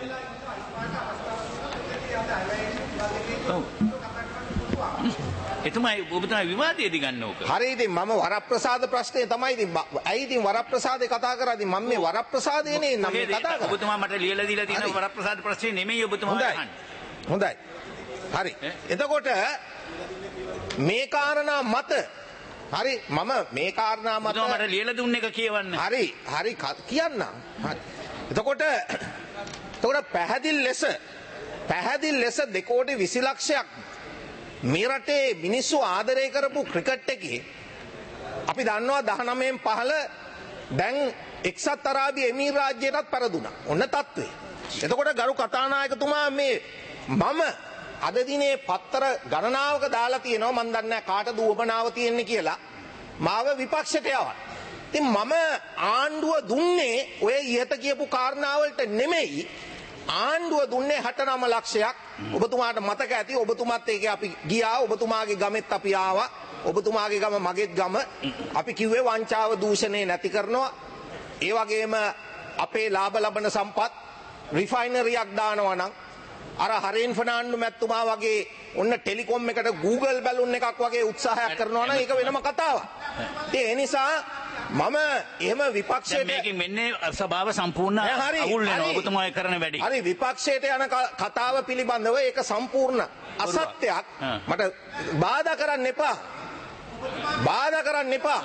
එතුමයි ඔබතුමා විවාදයේදී ගන්න ඕක. හරි ඉතින් මම වරප්‍රසාද ප්‍රශ්නේ තමයි ඉතින් ඇයි ඉතින් වරප්‍රසාදේ කතා කරාදී මම මේ වරප්‍රසාදේනේ නම් මේ කතා කරන්නේ. ඔබතුමා මට ලියලා දීලා තියෙන වරප්‍රසාද ප්‍රශ්නේ නෙමෙයි ඔබතුමා අහන්නේ. හොඳයි. හරි. එතකොට මේ කාරණා මත හරි මම මේ කාරණා මත ඔබතුමා මට ලියලා දුන්න එක කියවන්න. හරි හරි කියන්නම්. හරි. එතකොට එතකොට පැහැදිලි ලෙස පැහැදිලි ලෙස දෙකෝටි විසි ලක්ෂයක් මේ රටේ මිනිස්සු ආදරය කරපු ක්‍රිකට් එකේ අපි දන්නවා දහනවයෙන් පහළ දැන් එක්සත් අරාබි එමීර් රාජ්‍යයටත් පෙරදුනා. ඔන්න තත්ත්වය. එතකොට ගරු කතානායකතුමා මේ මම අද දිනේ පත්තර ගණනාවක දාලා තියෙනවා මන් දන්නේ නැහැ කාටද උවමනාව තියෙන්නේ කියලා මාව විපක්ෂයට යවන්න. ඉතින් මම ආණ්ඩුව දුන්නේ ඔය ඉහත කියපු කාරණාවලට නෙමෙයි ආණ්ඩුව දුන්නේ හැටනම ලක්ෂයක්. ඔබතුමාට මතක ඇති ඔබතුමත් ඒක අපි ගියා ඔබතුමාගේ ගමෙත් අපි ආවා ඔබතුමාගේ ගම මගේත් ගම අපි කිව්වේ වංචාව දූෂණය නැති කරනවා. ඒ වගේම අපේ ලාභ ලබන සම්පත් රිෆයිනරියක් දානවා නම් අර හරේන් ෆර්නාන්ඩෝ මැතිතුමා වගේ ඔන්න ටෙලිකොම් එකට Google බැලුන් එකක් වගේ උත්සාහයක් කරනවා නම් ඒක වෙනම කතාවක්. ඒ නිසා මම එහෙම විපක්ෂයට මේකෙන් වෙන්නේ සභාව සම්පූර්ණ අවුල් වෙනවා ඔබතුමා කරන වැඩි. හරි විපක්ෂයට යන කතාව පිළිබඳව ඒක සම්පූර්ණ අසත්‍යයක්. මට බාධා කරන්න එපා. බාධා කරන්න එපා.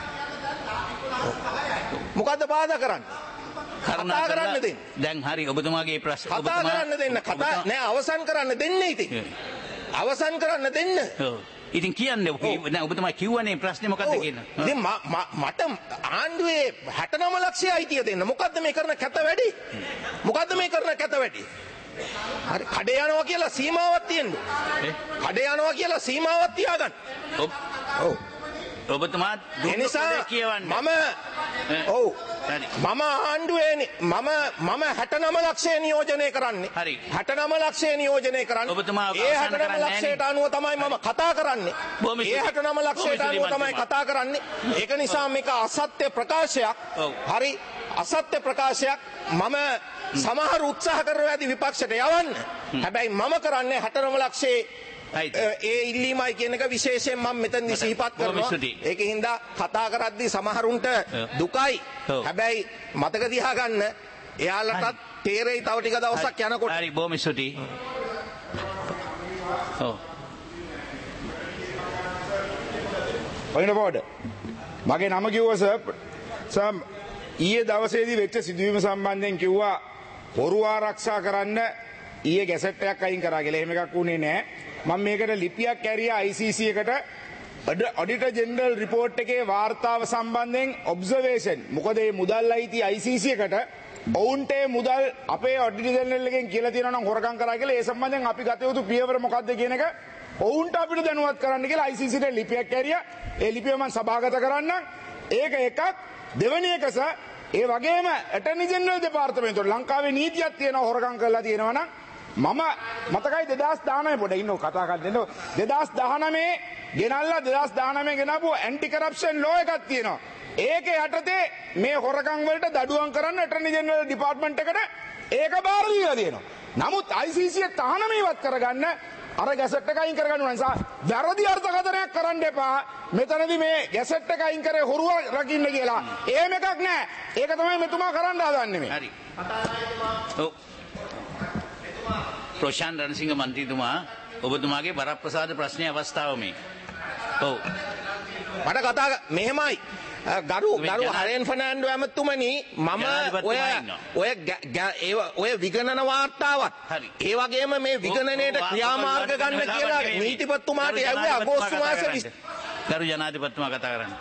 මොකද්ද බාධා කරන්නේ? කතා කරන්න දෙන්න. දැන් හරි ඔබතුමාගේ ප්‍රශ්න කතා කරන්න දෙන්න. කතා නෑ අවසන් කරන්න දෙන්නේ ඉතින්. අවසන් කරන්න දෙන්න. ඉතින් කියන්නේ දැන් ඔබතුමා කිව්වනේ ප්‍රශ්නේ මොකද්ද කියලා. ඉතින් මට ආණ්ඩුවේ හැටනම ලක්ෂය අයිතිය දෙන්න. මොකද්ද මේ කරන කැත වැඩි? මොකද්ද මේ කරන කැත වැඩි? හරි කඩේ යනවා කියලා සීමාවක් තියෙන්න. කඩේ යනවා කියලා සීමාවක් තියාගන්න. ඔව්. ඔබතුමා එනිසා කියවන්නේ මම ඔව් මම ආණ්ඩුවේ මම මම හැටනම ලක්ෂය නියෝජනය කරන්නේ. හරි. හැටනම ලක්ෂය නියෝජනය කරන්නේ. ඔබතුමා ඒ හැටනම ලක්ෂයට අනුව තමයි මම කතා කරන්නේ. ඒ හැටනම ලක්ෂයට අනුව තමයි කතා කරන්නේ. ඒක නිසා මේක අසත්‍ය ප්‍රකාශයක්. හරි අසත්‍ය ප්‍රකාශයක් මම සමහර උත්සාහ කරනවා ඇති විපක්ෂයට යවන්න. හැබැයි මම කරන්නේ හැටනම ලක්ෂයේ ඒ ඉල්ලීමයි කියන එක විශේෂයෙන් මම මෙතනදි සිහිපත් කරනවා. ඒකෙන් හින්දා කතා කරද්දී සමහරුන්ට දුකයි. හැබැයි මතක තියාගන්න එයාලටත් තේරෙයි තව ටික දවසක් යනකොට. හරි බොහොම ස්තුතියි. ඔව්. Point of order. මගේ නම කිව්වා සර්. සර් ඊයේ දවසේදී වෙච්ච සිදුවීම සම්බන්ධයෙන් කිව්වා හොරු ආරක්ෂා කරන්න ඊයේ ගැසට් එකක් අයින් කරා කියලා. එහෙම එකක් වුණේ නැහැ. මම මේකට ලිපියක් ඇරියා I C C එකට ඔඩිටර් ජෙනරල් රිපෝට් එකේ වාර්තාව සම්බන්ධයෙන් ඔබ්සර්වේෂන්. මොකද මේ මුදල් අයිති I C C එකට ඔවුන්ට මුදල් අපේ ඔඩිටර් ජෙනරල් එකෙන් කියලා තියෙනවා නම් හොරකම් කරා කියලා. ඒ සම්බන්ධයෙන් අපි ගත යුතු පියවර මොකක්ද කියන එක ඔවුන්ට අපිට දැනුවත් කරන්න කියලා I C C ට ලිපියක් ඇරියා. ඒ ලිපිය මම සභාගත කරන්න. ඒක එකක්. දෙවෙනි එක සර් ඒ වගේම ඇටර්නි ජෙනරල් දෙපාර්තමේන්තුව ලංකාවේ නීතියක් තියෙනවා හොරකම් කරලා තියෙනවා නම් මම මතකයි දෙදාස් දානමය පොඩ ඉන්නව කතා කරන්න දෙදාස් දහනවය ගෙනල්ලා දෙදාස් දහනවය ගෙනාපු ඇන්ටි කරප්ෂන් ලෝ එකක් තියෙනවා. ඒක යටතේ මේ හොරකම් වලට දඩුවම් කරන්න ඇටර්නි ජෙනරල් ඩිපාර්ට්මන්ට් එකට ඒක බාර දීලා තියෙනවා. නමුත් I C C තහනම ඉවත් කරගන්න අර ගැසට් එක අයින් කරගන්න ඕන නිසා වැරදි අර්ථකථනයක් කරන්න එපා. මෙතනදී මේ ගැසට් එක අයින් කරේ හොරුව රකින්න කියලා. එහෙම එකක් නෑ. ඒක තමයි මෙතුමා කරන්න හදන්නේ මේ. හරි. ඔව්. ප්‍රශාන්ත රණසිංහ මන්ත්‍රීතුමා ඔබතුමාගේ වරප්‍රසාද ප්‍රශ්නයේ අවස්ථාව මේ. ඔව්. මට කතා මෙහෙමයි. ගරු ගරු හරෙන් ෆර්නෑන්ඩෝ ඇමතුමනි මම ඔය ඔය ඔය විගණන වාර්තාවත් ඒ වගේම මේ විගණනයේට ක්‍රියාමාර්ග ගන්න කියලා නීතිපතිතුමාට යවුවේ අගෝස්තු මාසෙ. ගරු ජනාධිපතිතුමා කතා කරන්න.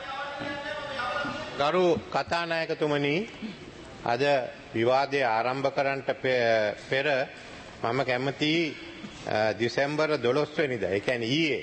ගරු කතානායකතුමනි අද විවාදය ආරම්භ කරන්නට පෙර මම කැමති දෙසැම්බර් දොළොස් වෙනිදා ඒ කියන්නේ ඊයේ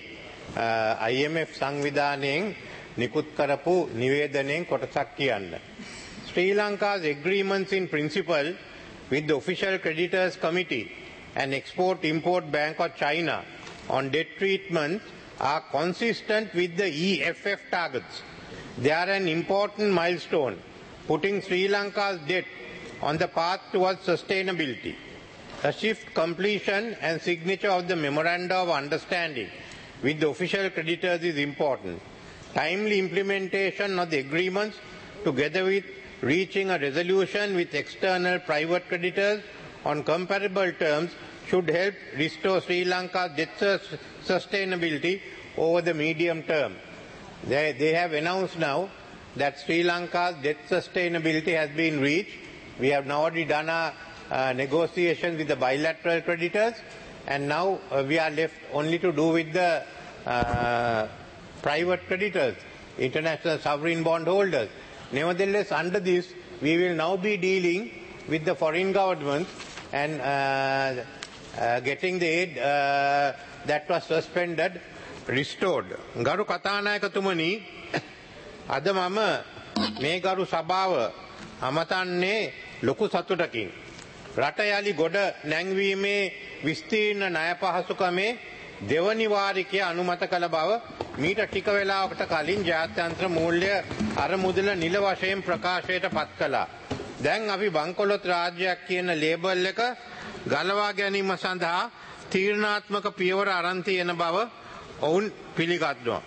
I M F සංවිධානයෙන් නිකුත් කරපු නිවේදනයෙන් කොටසක් කියන්න. Sri Lanka's agreements in principle with the Official Creditors Committee and Export-Import Bank of China on debt treatment are consistent with the E F F targets. They are an important milestone, putting Sri Lanka's debt on the path towards sustainability. A swift completion and signature of the Memoranda of Understanding with the official creditors is important. Timely implementation of the agreements, together with reaching a resolution with external private creditors on comparable terms, should help restore Sri Lanka's debt sustainability over the medium term. They, they have announced now that Sri Lanka's debt sustainability has been reached. We have now already done a uh, negotiation with the bilateral creditors, and now uh, we are left only to do with the uh, private creditors, international sovereign bond holders. Nevertheless, under this, we will now be dealing with the foreign governments and uh, uh, getting the aid uh, that was suspended restored. ගරු කතානායකතුමනි අද මම මේ ගරු සභාව අමතන්නේ ලොකු සතුටකින්. රට යලි ගොඩ නැංවීමේ විස්තීර්ණ ණය පහසුකමේ දෙවනි වාරිකය අනුමත කළ බව මීට ටික වේලාවකට කලින් ජාත්‍යන්තර මූල්‍ය අරමුදල නිල වශයෙන් ප්‍රකාශයට පත් කළා. දැන් අපි බංකොලොත් රාජ්‍යයක් කියන ලේබල් එක ගලවා ගැනීම සඳහා තීරණාත්මක පියවර අරන් තියෙන බව ඔවුන් පිළිගන්නවා.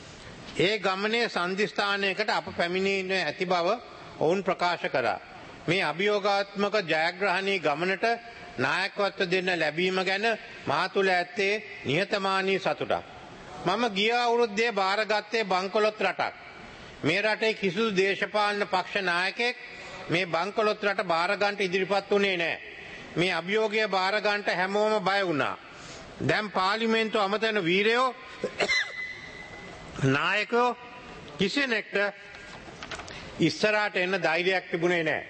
ඒ ගමනේ සන්ධිස්ථානයකට අප පැමිණෙන්නේ ඇති බව ඔවුන් ප්‍රකාශ කරා. මේ අභියෝගාත්මක ජයග්‍රහණී ගමනට නායකත්ව දෙන්න ලැබීම ගැන මා තුළ ඇත්තේ නිහතමානී සතුටක්. මම ගිය අවුරුද්දේ බාරගත්තේ බංකොලොත් රටක්. මේ රටේ කිසිදු දේශපාලන පක්ෂ නායකයෙක් මේ බංකොලොත් රට බාර ගන්නට ඉදිරිපත් වුණේ නැහැ. මේ අභියෝගය බාර ගන්නට හැමෝම බය වුණා. දැන් පාර්ලිමේන්තුව අමතන වීරයෝ නායකයෝ කිසිනෙක්ට ඉස්සරහට එන්න ධෛර්යයක් තිබුණේ නැහැ.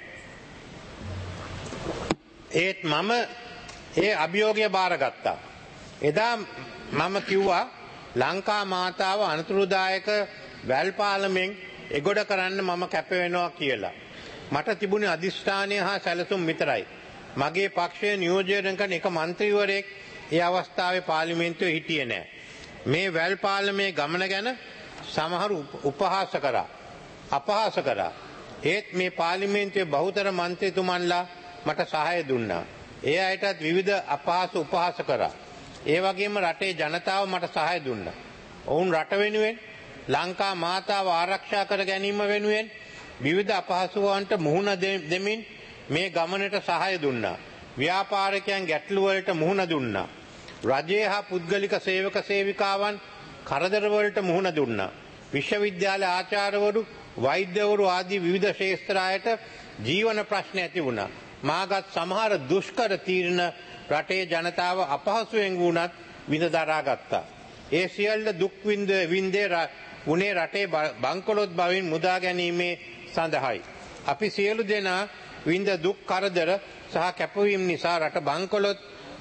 ඒත් මම ඒ අභියෝගය බාරගත්තා. එදා මම කිව්වා ලංකා මාතාව අනතුරුදායක වැල්පාලමෙන් එගොඩ කරන්න මම කැප වෙනවා කියලා. මට තිබුණේ අදිෂ්ඨානය හා සැලසුම් විතරයි. මගේ පක්ෂය නියෝජනය කරන එක මන්ත්‍රීවරයෙක් ඒ අවස්ථාවේ පාර්ලිමේන්තුවේ හිටියේ නැහැ. මේ වැල්පාලමේ ගමන ගැන සමහරු උපහාස කරා. අපහාස කරා. ඒත් මේ පාර්ලිමේන්තුවේ බහුතර මන්ත්‍රීතුමන්ලා මට සහාය දුන්නා. ඒ අයටත් විවිධ අපහාස උපහාස කරා. ඒ වගේම රටේ ජනතාව මට සහාය දුන්නා. ඔවුන් රට වෙනුවෙන් ලංකා මාතාව ආරක්ෂා කර ගැනීම වෙනුවෙන් විවිධ අපහසුවන්ට මුහුණ දෙමින් මේ ගමනට සහාය දුන්නා. ව්‍යාපාරිකයන් ගැටලු වලට මුහුණ දුන්නා. රජයේ හා පුද්ගලික සේවක සේවිකාවන් කරදර වලට මුහුණ දුන්නා. විශ්වවිද්‍යාල ආචාර්යවරු, වෛද්‍යවරු ආදී විවිධ ශාස්ත්‍ර අයට ජීවන ප්‍රශ්න ඇති වුණා. මාගත් සමහර දුෂ්කර තීරණ රටේ ජනතාව අපහසුයෙන් වුණත් විඳ දරා ගත්තා. ඒ සියල්ල දුක් විඳ විඳේ උනේ රටේ බංකොලොත් බවින් මුදා ගැනීමේ සඳහායි. අපි සියලු දෙනා විඳ දුක් කරදර සහ කැපවීම නිසා රට බංකොලොත්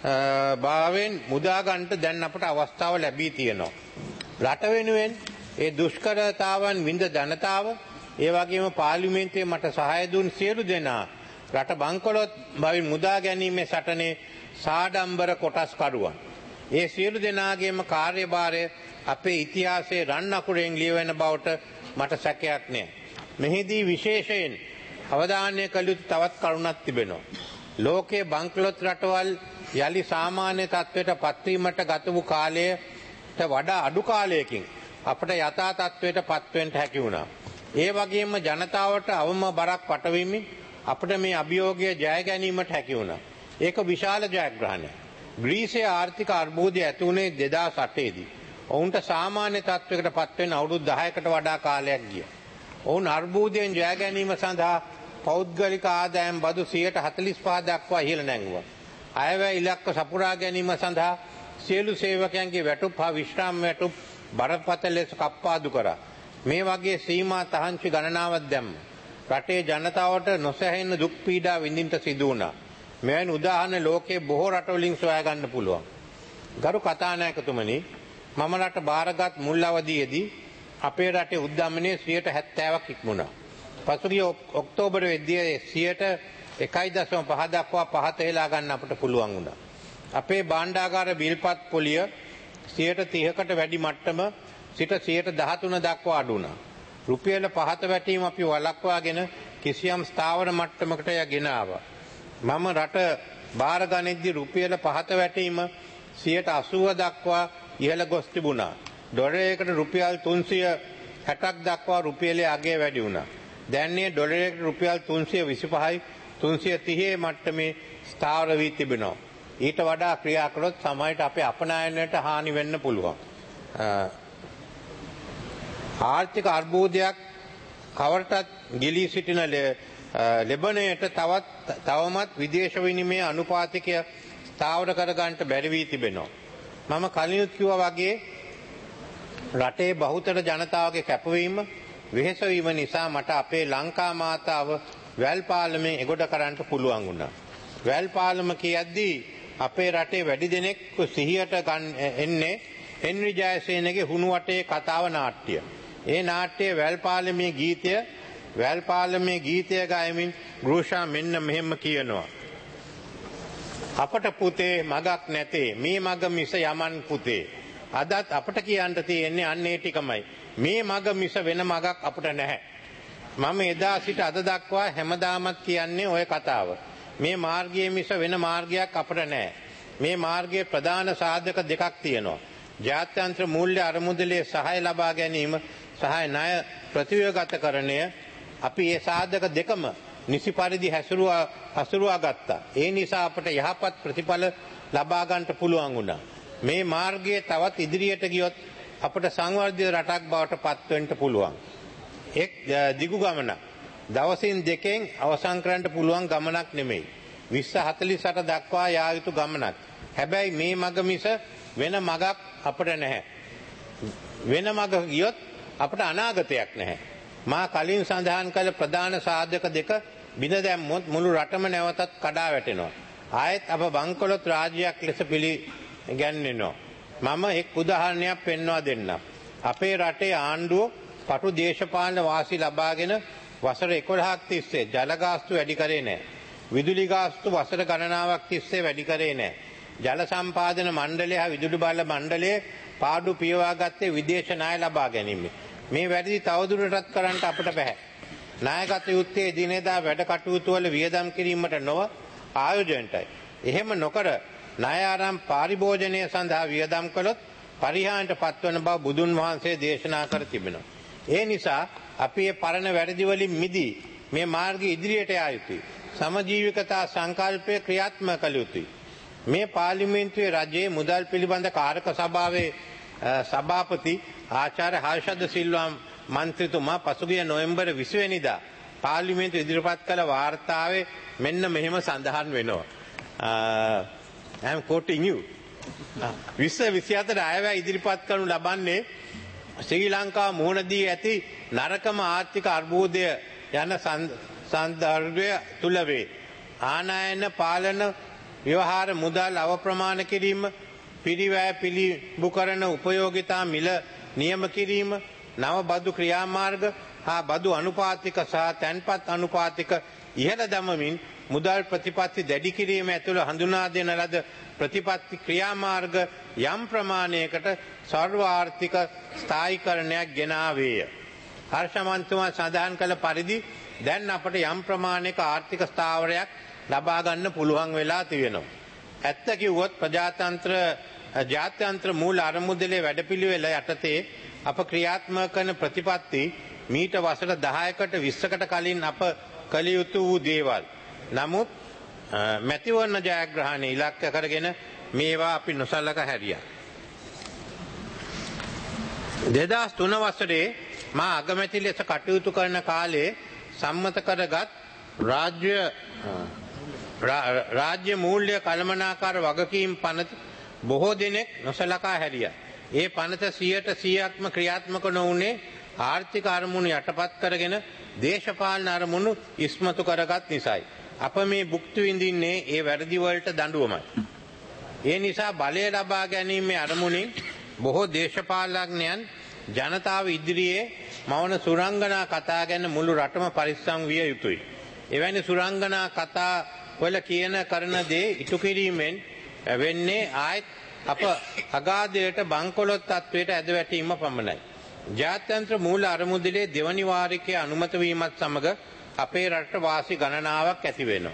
භාවයෙන් මුදා ගන්නට දැන් අපට අවස්ථාව ලැබී තියෙනවා. රට වෙනුවෙන් ඒ දුෂ්කරතාවන් විඳ ජනතාව, ඒ වගේම පාර්ලිමේන්තුවේ මට සහාය දුන් සියලු දෙනා රට බංකොලොත් බවින් මුදා ගැනීමේ සටනේ සාඩම්බර කොටස් කරුවන්. ඒ සියලු දෙනාගේම කාර්යභාරය අපේ ඉතිහාසයේ රන් අකුරෙන් ලියවෙන බවට මට සැකයක් නෑ. මෙහිදී විශේෂයෙන් අවධානය කළ යුතු තවත් කරුණක් තිබෙනවා. ලෝකයේ බංකොලොත් රටවල් යලි සාමාන්‍ය තත්ත්වයට පත්වීමට ගත වූ කාලයට වඩා අඩු කාලයකින් අපට යථා තත්ත්වයට පත්වෙන්න හැකි වුණා. ඒ වගේම ජනතාවට අවම බරක් පටවීමෙන් අපට මේ අභියෝගය ජය ගැනීමට හැකි වුණා. ඒක විශාල ජයග්‍රහණයක්. ග්‍රීසයේ ආර්ථික අර්බුදය ඇති වුණේ දෙදාස් අටේදී. ඔවුන්ට සාමාන්‍ය තත්ත්වයකට පත්වෙන්න අවුරුදු දහයකට වඩා කාලයක් ගියා. ඔවුන් අර්බුදයෙන් ජය ගැනීම සඳහා පෞද්ගලික ආදායම් බදු සියයට හතළිස් පහ දක්වා ඉහළ නැංගුවා. අයවැය ඉලක්ක සපුරා ගැනීම සඳහා සියලු සේවකයන්ගේ වැටුප් හා විශ්‍රාම වැටුප් බරපතල ලෙස කප්පාදු කරා. මේ වගේ සීමා තහංචි ගණනාවක් දැම්ම. රටේ ජනතාවට නොසැහෙන දුක් පීඩා විඳින්නට සිදු වුණා. මෙවැනි උදාහරණ ලෝකයේ බොහෝ රටවලින් සොයා ගන්න පුළුවන්. ගරු කතානායකතුමනි, මම රට බාරගත් මුල් අවධියේදී අපේ රටේ උද්දමනයේ සියයට හැත්තෑවක් ඉක්මුණා. පසුගිය ඔක්තෝබර් වෙද්දී සියයට එකයි දශම පහ දක්වා පහත හෙලා ගන්න අපට පුළුවන් වුණා. අපේ භාණ්ඩාගාර බිල්පත් පොලිය සියයට තිහකට වැඩි මට්ටම සිට සියයට දහතුන දක්වා අඩු වුණා. රුපියල පහත වැටීම අපි වළක්වාගෙන කිසියම් ස්ථාවර මට්ටමකට ගෙන ආවා. මම රට බාර ගනිද්දී රුපියල පහත වැටීම සියයට අසූව දක්වා ඉහළ ගොස් තිබුණා. ඩොලරයකට රුපියල් තුන්සිය හැටක් දක්වා රුපියලේ අගය වැඩි වුණා. දැන් මේ ඩොලරයකට රුපියල් තුන්සිය විසිපහයි තුන්සිය තිහේ මට්ටමේ ස්ථාවර වී තිබෙනවා. ඊට වඩා ක්‍රියා කළොත් සමහරට අපේ අපනයනයට හානි වෙන්න පුළුවන්. ආර්ථික අර්බුදයක් කවරටත් ගිලී සිටින ලෙබනයට තවත් තවමත් විදේශ විනිමය අනුපාතිකය ස්ථාවර කර ගන්නට බැරි වී තිබෙනවා. මම කලිනුත් කිව්වා වගේ රටේ බහුතර ජනතාවගේ කැපවීම වෙහෙස වීම නිසා මට අපේ ලංකා මාතාව වැල් පාලමේ එගොඩ කරන්න පුළුවන් වුණා. වැල් පාලම කියද්දී අපේ රටේ වැඩි දෙනෙක් සිහියට එන්නේ හෙන්රි ජයසේනගේ හුණු වටේ කතාව නාට්‍ය. ඒ නාට්‍යයේ වැල් පාලමේ ගීතය වැල් පාලමේ ගීතය ගායමින් ගෘෂා මෙන්න මෙහෙම කියනවා. අපට පුතේ මගක් නැතේ මේ මග මිස යමන් පුතේ. අදත් අපට කියන්න තියෙන්නේ අන්න ඒ ටිකමයි. මේ මග මිස වෙන මගක් අපට නැහැ. මම එදා සිට අද දක්වා හැමදාමත් කියන්නේ ওই කතාව. මේ මාර්ගයේ මිස වෙන මාර්ගයක් අපට නැහැ. මේ මාර්ගයේ ප්‍රධාන සාධක දෙකක් තියෙනවා. ජාත්‍යන්තර මූල්‍ය අරමුදලේ සහාය ලබා ගැනීම සහ ණය ප්‍රතිව්‍යුහගතකරණය. අපි මේ සාධක දෙකම නිසි පරිදි හැසිරුවා හසුරුවා ගත්තා. ඒ නිසා අපට යහපත් ප්‍රතිඵල ලබා ගන්නට පුළුවන් වුණා. මේ මාර්ගයේ තවත් ඉදිරියට ගියොත් අපට සංවර්ධිත රටක් බවට පත් වෙන්න පුළුවන්. එක් දිගු ගමනක් දවසින් දෙකෙන් අවසන් කරන්න පුළුවන් ගමනක් නෙමෙයි. විස්ස හතළිස් අට දක්වා යා යුතු ගමනක්. හැබැයි මේ මග මිස වෙන මගක් අපට නැහැ. වෙන මග ගියොත් අපට අනාගතයක් නැහැ. මා කලින් සඳහන් කළ ප්‍රධාන සාධක දෙක බිඳ දැම්මොත් මුළු රටම නැවතත් කඩා වැටෙනවා. ආයෙත් අප බංකොලොත් රාජ්‍යයක් ලෙස පිළිගන්නවා. මම එක් උදාහරණයක් පෙන්වා දෙන්නම්. අපේ රටේ ආණ්ඩුව පටු දේශපාලන වාසි ලබාගෙන වසර එකොළහක් තිස්සේ ජල ගාස්තු වැඩි කරේ නැහැ. විදුලි ගාස්තු වසර ගණනාවක් තිස්සේ වැඩි කරේ නැහැ. ජල සම්පාදන මණ්ඩලය හා විදුලි බල මණ්ඩලය පාඩු පියවා ගත්තේ විදේශ ණය ලබා ගැනීම. මේ වැඩි තවදුරටත් කරන්න අපට බෑ. ණයගත යුත්තේ දිනෙදා වැඩ කටයුතු වල වියදම් කිරීමට නොව ආයෝජනයටයි. එහෙම නොකර ණය ආරම් පරිභෝජනය සඳහා වියදම් කළොත් පරිහානියට පත්වන බව බුදුන් වහන්සේ දේශනා කර තිබෙනවා. ඒ නිසා අපි මේ පරණ වැරදි වලින් මිදී මේ මාර්ගය ඉදිරියට යා යුතුයි. සමජීවිකතා සංකල්පය ක්‍රියාත්මක කළ යුතුයි. මේ පාර්ලිමේන්තුවේ රජයේ මුදල් පිළිබඳ කාරක සභාවේ සභාපති ආචාර්ය හර්ෂද සිල්වා මන්ත්‍රීතුමා පසුගිය නොවැම්බර් විසි වෙනිදා පාර්ලිමේන්තුව ඉදිරිපත් කළ වාර්තාවේ මෙන්න මෙහෙම සඳහන් වෙනවා. I am quoting you. විශ්ව විසිහතර අයවැය ඉදිරිපත් කරනු ලබන්නේ ශ්‍රී ලංකාව මුහුණ දී ඇති නරකම ආර්ථික අර්බුදය යන සන්දර්භය තුල වේ. ආනයන පාලන ව්‍යවහාර මුදල් අවප්‍රමාණ කිරීම, පිරිවැය පිළිබු කරන උපයෝගිතා මිල නියම කිරීම, නව බදු ක්‍රියාමාර්ග හා බදු අනුපාතික සහ තැන්පත් අනුපාතික ඉහළ දමමින් මුදල් ප්‍රතිපත්ති දැඩි කිරීම ඇතුළු හඳුනා දෙන ලද ප්‍රතිපත්ති ක්‍රියාමාර්ග යම් ප්‍රමාණයකට සර්ව ආර්ථික ස්ථායීකරණයක් ගෙන ආවේය. හර්ෂමන්තුමා සඳහන් කළ පරිදි දැන් අපට යම් ප්‍රමාණයක ආර්ථික ස්ථාවරයක් ලබා ගන්න පුළුවන් වෙලා තියෙනවා. ඇත්ත කිව්වොත් ප්‍රජාතන්ත්‍ර ජාත්‍යන්තර මූල අරමුදලේ වැඩපිළිවෙල යටතේ අප ක්‍රියාත්මක කරන ප්‍රතිපත්ති මීට වසර දහයකට විස්සකට කලින් අප කළ යුතු වූ දේවල්. නමුත් මැතිවරණ ජයග්‍රහණය ඉලක්ක කරගෙන මේවා අපි නොසලක හැරියා. දෙදහස් තුන වසරේ මා අගමැති ලෙස කටයුතු කරන කාලේ සම්මත කරගත් රාජ්‍ය රාජ්‍ය මූල්‍ය කළමනාකාර වගකීම් පනත බොහෝ දෙනෙක් නොසලකා හැරියා. ඒ පනත සියයට සියයක්ම ක්‍රියාත්මක නොවුනේ ආර්ථික අරමුණු යටපත් කරගෙන දේශපාලන අරමුණු ඉස්මතු කරගත් නිසායි. අප මේ භුක්ති විඳින්නේ ඒ වැරදි වලට දඬුවමයි. ඒ නිසා බලය ලබා ගැනීමේ අරමුණින් බොහෝ දේශපාලඥයන් ජනතාව ඉදිරියේ මවන සුරංගනා කතා ගැන මුළු රටම පරිස්සම් විය යුතුයි. එවැනි සුරංගනා කතා වල කියන කරන දේ ඉටු කිරීමෙන් වෙන්නේ ආයත් අප අගාධයට බංකොලොත් තත්වයට ඇද වැටීම පමණයි. ජාත්‍යන්තර මූල අරමුදලේ දෙවනි වාරිකයේ අනුමත වීමත් සමග අපේ රටට වාසි ගණනාවක් ඇති වෙනවා.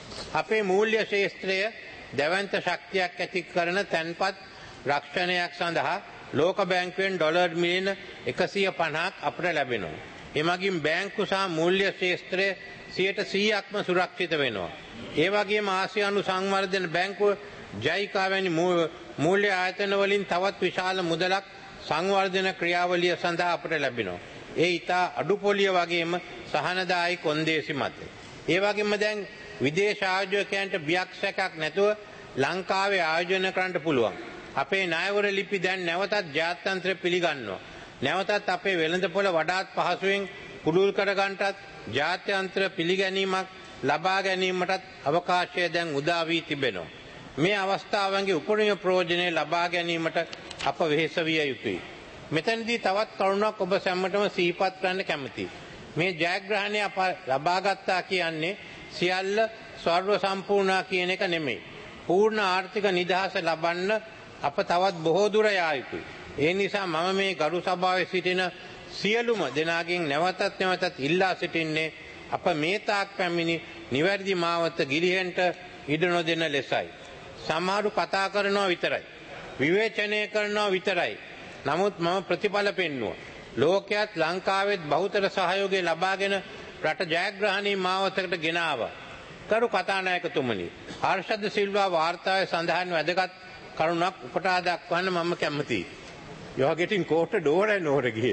අපේ මූල්‍ය ශාස්ත්‍රය දැවැන්ත ශක්තියක් ඇති කරන තැන්පත් රක්ෂණයක් සඳහා ලෝක බැංකුවෙන් ඩොලර් මිලියන එකසිය පනහක් අපට ලැබෙනවා. එමගින් බැංකු සහ මූල්‍ය ශාස්ත්‍රය සියයට සීයක්ම සුරක්ෂිත වෙනවා. ඒ වගේම ආසියානු සංවර්ධන බැංකුව ජයිකා වැනි මූල්‍ය ආයතන වලින් තවත් විශාල මුදලක් සංවර්ධන ක්‍රියාවලිය සඳහා අපට ලැබෙනවා. ඒ ඉතා අඩු පොලිය වගේම සහනදායි කොන්දේසි මත. ඒ වගේම දැන් විදේශ ආයෝජකයන්ට බියක් සැකක් නැතුව ලංකාවේ ආයෝජන කරන්න පුළුවන්. අපේ ණයවර ලිපි දැන් නැවතත් ජාත්‍යන්තර පිළිගන්නවා. නැවතත් අපේ වෙළඳපොළ වඩාත් පහසුවෙන් පුළුල් කර ගන්නටත් ජාත්‍යන්තර පිළිගැනීමක් ලබා ගැනීමටත් අවකාශය දැන් උදා වී තිබෙනවා. මේ අවස්ථාවන්ගේ උපරිම ප්‍රයෝජනය ලබා ගැනීමට අප වෙහෙස විය යුතුයි. මෙතනදී තවත් කරුණක් ඔබ සැමටම සිහිපත් කරන්න කැමතියි. මේ ජයග්‍රහණය අප ලබා ගත්තා කියන්නේ සියල්ල සර්ව සම්පූර්ණ කියන එක නෙමෙයි. පූර්ණ ආර්ථික නිදහස ලබන්න අප තවත් බොහෝ දුර යා යුතුයි. ඒ නිසා මම මේ ගරු සභාවේ සිටින සියලුම දෙනාගෙන් නැවතත් නැවතත් ඉල්ලා සිටින්නේ අප මේ තාක් පැමිණි නිවැරදි මාවත ගිලිහෙන්ට ඉඩ නොදෙන ලෙසයි. සමහරු කතා කරනවා විතරයි. විවේචනය කරනවා විතරයි. නමුත් මම ප්‍රතිඵල පෙන්නුවා. ලෝකයාත් ලංකාවෙත් බහුතර සහයෝගය ලබාගෙන රට ජයග්‍රහණී මාවතකට ගෙන ආවා. කරු කතානායකතුමනි, හර්ෂද සිල්වා වාර්තාවේ සඳහන් වැදගත් කරුණක් උපුටා දක්වන්න මම කැමතියි. You are getting quoted over and over again.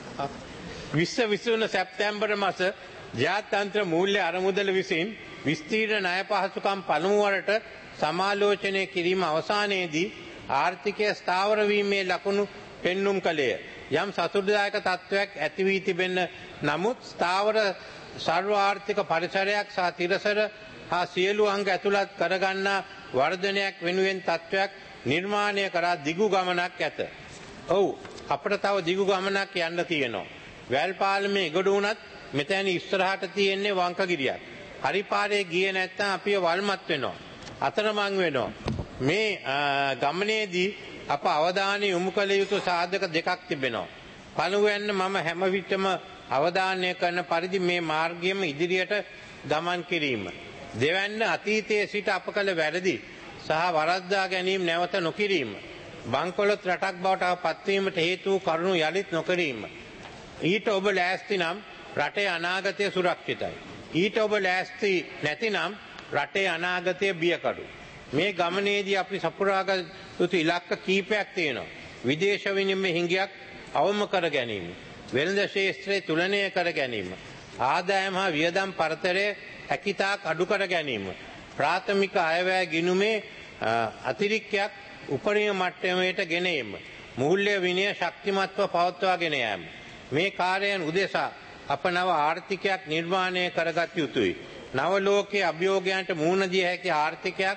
විශ්ව විසුණු සැප්තැම්බර් මාස ජාත්‍යන්තර මූල්‍ය අරමුදල විසින් විස්තීර්ණ ණය පහසුකම් පළමු වරට සමාලෝචනය කිරීම අවසානයේදී ආර්ථිකය ස්ථාවර වීමේ ලකුණු පෙන්눔 කළේය. යම් සතුටුදායක තත්ත්වයක් ඇති වී තිබෙන නමුත් ස්ථාවර සර්ව ආර්ථික පරිසරයක් සහ තිරසර හා සියලු අංග ඇතුළත් කරගන්නා වර්ධනයක් වෙනුවෙන් තත්ත්වයක් නිර්මාණය කරා දිගු ගමනක් ඇත. ඔව්, අපිට තව දිගු ගමනක් යන්න තියෙනවා. වැල්පාලමේ ඉගඩු වුණත් මෙතන ඉස්සරහට තියෙන්නේ වංකගිරියක්. හරි පාරේ ගියේ නැත්නම් අපිව වල්මත් වෙනවා. අතරමං වෙනවා. මේ ගමනේදී අප අවධානය යොමු කළ යුතු සාධක දෙකක් තිබෙනවා. පළමුවෙන් මම හැම විටම අවධානය කරන පරිදි මේ මාර්ගයේම ඉදිරියට ගමන් කිරීම. දෙවැන්න අතීතයේ සිට අප කළ වැරදි සහ වරද්දා ගැනීම නැවත නොකිරීම. බංකොලොත් රටක් බවට පත්වීමට හේතු වූ කරුණු යලිත් නොකිරීම. ඊට ඔබ ලෑස්ති නම් රටේ අනාගතය සුරක්ෂිතයි. ඊට ඔබ ලෑස්ති නැතිනම් රටේ අනාගතය බියකරු. මේ ගමනේදී අපි සපුරාගත යුතු ඉලක්ක කීපයක් තියෙනවා. විදේශ විනිමය හිඟයක් අවම කර ගැනීම, වෙළඳ ශේෂ්ත්‍රයේ තුලනය කර ගැනීම, ආදායම හා වියදම් පරතරය හැකිතාක් අඩු කර ගැනීම, ප්‍රාථමික අයවැය ගිණුමේ අතිරික්තයක් උපරිම මට්ටමට ගෙන ඒම, මූල්‍ය විනය ශක්තිමත්ව පවත්වාගෙන යාම. මේ කාර්යයන් උදෙසා අප නව ආර්ථිකයක් නිර්මාණය කරගත යුතුයි. නව ලෝකයේ අභියෝගයන්ට මුහුණ දිය හැකි ආර්ථිකයක්,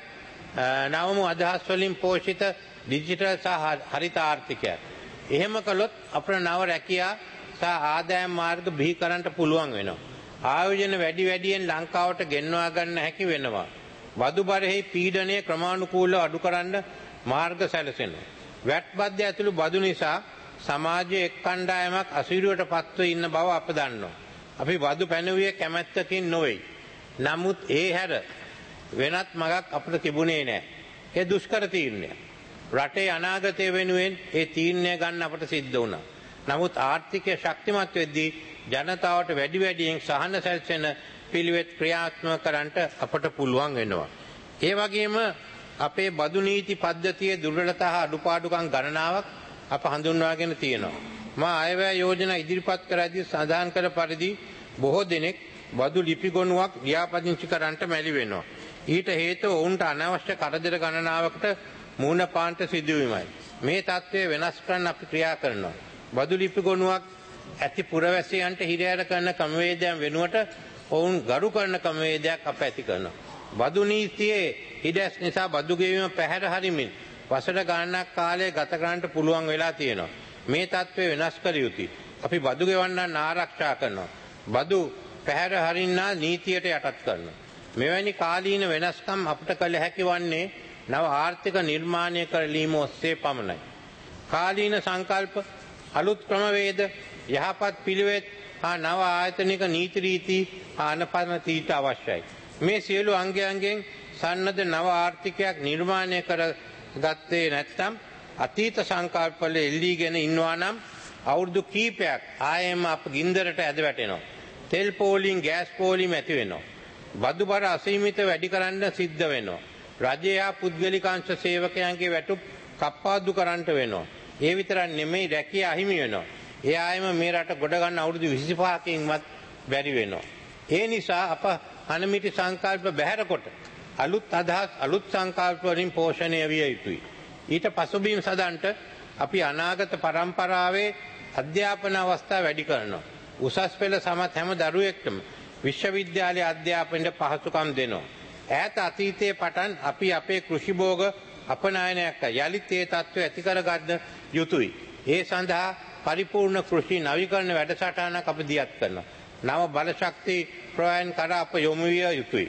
නවම අදහස් වලින් පෝෂිත ඩිජිටල් සහ හරිත ආර්ථිකයක්. එහෙම කළොත් අපේ නව රැකියා සහ ආදායම් මාර්ග බිහි කරන්නට පුළුවන් වෙනවා. ආයෝජන වැඩි වැඩියෙන් ලංකාවට ගෙන්වා ගන්න හැකි වෙනවා. වදු බරෙහි පීඩනය ක්‍රමානුකූලව අඩු කරන්න මාර්ග සැලසෙනවා. වැට් බද්ධ ඇතුළු බදු නිසා සමාජයේ එක් කණ්ඩායමක් අසීරුවට පත්ව ඉන්න බව අප දන්නවා. අපි බදු පැනවුවේ කැමැත්තකින් නොවේ. නමුත් ඒ හැර වෙනත් මගක් අපිට තිබුණේ නැහැ. ඒ දුෂ්කර තීරණයක්. රටේ අනාගතය වෙනුවෙන් ඒ තීරණය ගන්න අපට සිද්ධ වුණා. නමුත් ආර්ථිකය ශක්තිමත් වෙද්දී ජනතාවට වැඩි වැඩියෙන් සහන සැලසෙන පිළිවෙත් ක්‍රියාත්මක කරන්නට අපට පුළුවන් වෙනවා. ඒ වගේම අපේ බදු නීති පද්ධතියේ දුර්වලතා හා අඩුපාඩුකම් ගණනාවක් අප හඳුන්වාගෙන තියෙනවා. මා අයවැය යෝජනා ඉදිරිපත් කරද්දී සඳහන් කර පරිදි බොහෝ දෙනෙක් බදු ලිපි ගොනුවක් ලියාපදිංචි කරන්නට මැලි වෙනවා. ඊට හේතුව ඔවුන්ට අනවශ්‍ය කරදර ගණනාවකට මුහුණ පාන්නට සිදුවීමයි. මේ තත්ත්වය වෙනස් කරන්න අපි ක්‍රියා කරනවා. බදු ලිපි ගොනුවක් ඇති පුරවැසියන්ට හිරිහැර කරන ක්‍රමවේදයන් වෙනුවට ඔවුන් ගරු කරන ක්‍රමවේදයක් අප ඇති කරනවා. බදු නීතියේ හිඩැස් නිසා බදු ගෙවීම පැහැර හරිමින් වසර ගණනක් කාලය ගත කරන්නට පුළුවන් වෙලා තියෙනවා. මේ තත්ත්වය වෙනස් කර යුතුයි. අපි බදු ගෙවන්නන් ආරක්ෂා කරනවා. බදු පැහැර හරින්නා නීතියට යටත් කරනවා. මෙවැනි කාලීන වෙනස්කම් අපට කළ හැකි වන්නේ නව ආර්ථික නිර්මාණය කරලීම ඔස්සේ පමණයි. කාලීන සංකල්ප, අලුත් ක්‍රමවේද, යහපත් පිළිවෙත් හා නව ආයතනික නීති රීති ආනපන තීට අවශ්‍යයි. මේ සියලු අංගයන්ගෙන් සන්නද නව ආර්ථිකයක් නිර්මාණය කරගත්තේ නැත්නම් අතීත සංකල්පවල එල්ලීගෙන ඉන්නවා නම් අවුරුදු කීපයක් ආයෙම අප ගින්දරට ඇද වැටෙනවා. තෙල් පෝලිං, ගෑස් පෝලිම් ඇති වෙනවා. බදු බර අසීමිත වැඩි කරන්න සිද්ධ වෙනවා. රජය හා පුද්ගලික අංශ සේවකයන්ගේ වැටුප් කප්පාදු කරන්නට වෙනවා. ඒ විතරක් නෙමෙයි, රැකියාව අහිමි වෙනවා. ඒ ආයෙම මේ රට ගොඩ ගන්න අවුරුදු විසිපහකින්වත් බැරි වෙනවා. ඒ නිසා අප අනමිති සංකල්ප බැහැර කොට අලුත් අදහස්, අලුත් සංකල්ප වලින් පෝෂණය විය යුතුයි. ඊට පසුබිම් සදන්ට අපි අනාගත පරම්පරාවේ අධ්‍යාපන අවස්ථා වැඩි කරනවා. උසස් පෙළ සමත් හැම දරුවෙක්ටම විශ්වවිද්‍යාලයේ අධ්‍යාපනයට පහසුකම් දෙනවා. ඈත අතීතයේ පටන් අපි අපේ කෘෂි භෝග අපනයනයක් යලිත් ඒ තත්ත්වය ඇති කරගන්න යුතුයි. ඒ සඳහා පරිපූර්ණ කෘෂි නවීකරණ වැඩසටහනක් අපි දියත් කරනවා. නව බලශක්ති ප්‍රයෝජන කර අප යොමු විය යුතුයි.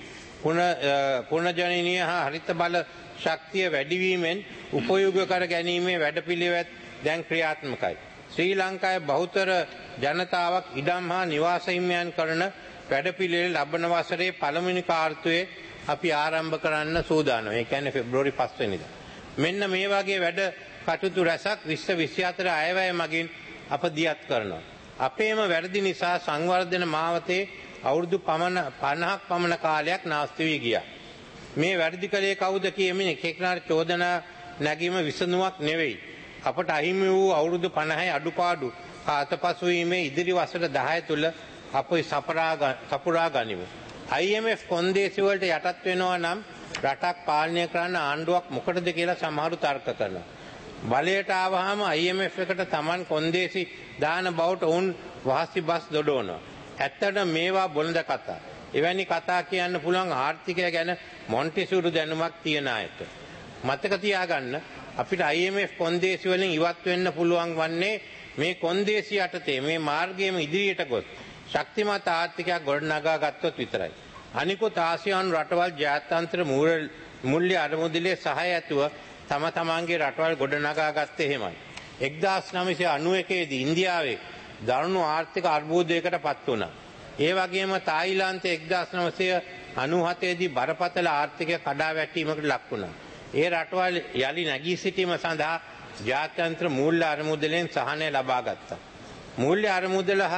පුනර්ජනනීය හා හරිත බල ශක්තිය වැඩිවීමෙන් උපයෝග කර ගැනීමේ වැඩපිළිවෙත් දැන් ක්‍රියාත්මකයි. ශ්‍රී ලංකාවේ බහුතර ජනතාවක් ඉඩම් හා නිවාස හිමියන් කරන වැඩපිළිවෙල ලබන වසරේ පළමුවෙනි කාර්තුවේ අපි ආරම්භ කරන්න සූදානම්. ඒ කියන්නේ පෙබ්‍රවරි පහ වෙනිදා. මෙන්න මේ වගේ වැඩ කටයුතු රැසක් විශ්ව විසිහතර අයවැය මගින් අප දියත් කරනවා. අපේම වැරදි නිසා සංවර්ධන මාවතේ අවුරුදු පනහක් පමණ කාලයක් නාස්ති වී ගියා. මේ වැරදි කලේ කවුද කියමින් එකෙක්නාට චෝදනා නැගීම විසඳුමක් නෙවෙයි. අපට අහිමි වූ අවුරුදු පනහේ අඩුපාඩු අතපසු වීමේ ඉදිරි වසර දහය තුල අපි සපුරා ගනිමු. I M F කොන්දේසි වලට යටත් වෙනවා නම් රටක් පාලනය කරන්න ආණ්ඩුවක් මොකටද කියලා සමහරු තර්ක කරනවා. බලයට ආවහම I M F එකට Taman කොන්දේසි දාන බවට උන් වහසි බස් දොඩවනවා. ඇත්තට මේවා බොළඳ කතා. එවැනි කතා කියන්න පුළුවන් ආර්ථිකය ගැන මොන්ටිසෝරි දැනුමක් තියන අයට. මතක තියාගන්න අපිට I M F කොන්දේසි වලින් ඉවත් වෙන්න පුළුවන් වන්නේ මේ කොන්දේසි යටතේ මේ මාර්ගයේම ඉදිරියට ගොස් ශක්තිමත් ආර්ථිකයක් ගොඩනගා ගත්තොත් විතරයි. අනිකුත් ආසියානු රටවල් ජාත්‍යන්තර මූල්‍ය අරමුදලේ සහාය ඇතුව තම තමන්ගේ රටවල් ගොඩනගා ගත්තේ එහෙමයි. එක්දාස් නවසිය අනූ එකේ දී ඉන්දියාවේ දරුණු ආර්ථික අර්බුදයකට පත් වුණා. ඒ වගේම තායිලන්තයේ එක්දාස් නවසිය අනූ හතේ දී බරපතල ආර්ථික කඩාවැටීමකට ලක් වුණා. ඒ රටවල් යලි නැගී සිටීම සඳහා ජාත්‍යන්තර මූල්‍ය අරමුදලෙන් සහාය ලබා ගත්තා. මූල්‍ය අරමුදල හා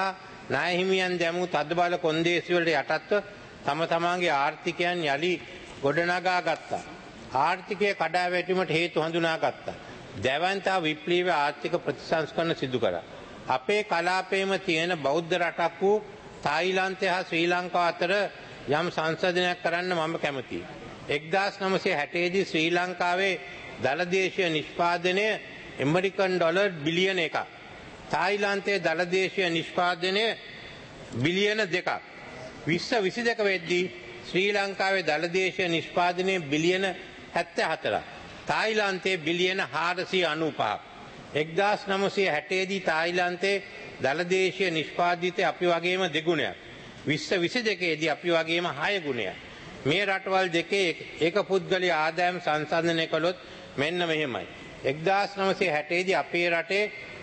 ණය හිමියන් දැමූ තදබල කොන්දේසි වලට යටත්ව තම තමන්ගේ ආර්ථිකයන් යලි ගොඩනගා ගත්තා. ආර්ථිකය කඩා වැටීමට හේතු හඳුනා ගත්තා. දැවැන්තා විප්ලවීය ආර්ථික ප්‍රතිසංස්කරණ සිදු කළා. අපේ කලාපයේම තියෙන බෞද්ධ රටක් වූ තායිලන්තය හා ශ්‍රී ලංකාව අතර යම් සංසන්දනයක් කරන්න මම කැමතියි. එක්දාස් නවසිය හැටේ දී ශ්‍රී ලංකාවේ දළදේශීය නිෂ්පාදනය ඇමරිකන් ඩොලර් බිලියන එකක්. තායිලන්තයේ දළදේශීය නිෂ්පාදනය බිලියන දෙකක්. විස්ස විසි දෙක වෙද්දී ශ්‍රී ලංකාවේ දළදේශීය නිෂ්පාදනය බිලියන හැත්තෑ හතරක්. තායිලන්තයේ බිලියන හාරසිය අනූපහක්. එක්දාස් නවසිය හැටේ දී තායිලන්තයේ දළදේශීය නිෂ්පාදිතය අපි වගේම දෙගුණයක්. විස්ස විසි දෙකේ දී අපි වගේම හය ගුණයක්. මේ රටවල් දෙකේ ඒක පුද්ගලික ආදායම් සංසන්දනය කළොත් මෙන්න මෙහෙමයි. එක්දාස් නවසිය හැටේ දී අපේ රටේ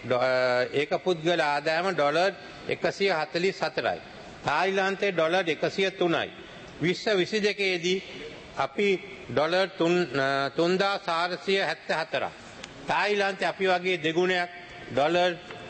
ඒක පුද්ගල ආදායම ඩොලර් එකසිය හතළිස් හතරයි. තායිලන්තයේ ඩොලර් එකසිය තුනයි. විස්ස විසි දෙකේ දී අපි ඩොලර් තුන්දාස් හාරසිය හැත්තෑ හතරක්. තායිලන්තයේ අපි වගේ දෙගුණයක් ඩොලර්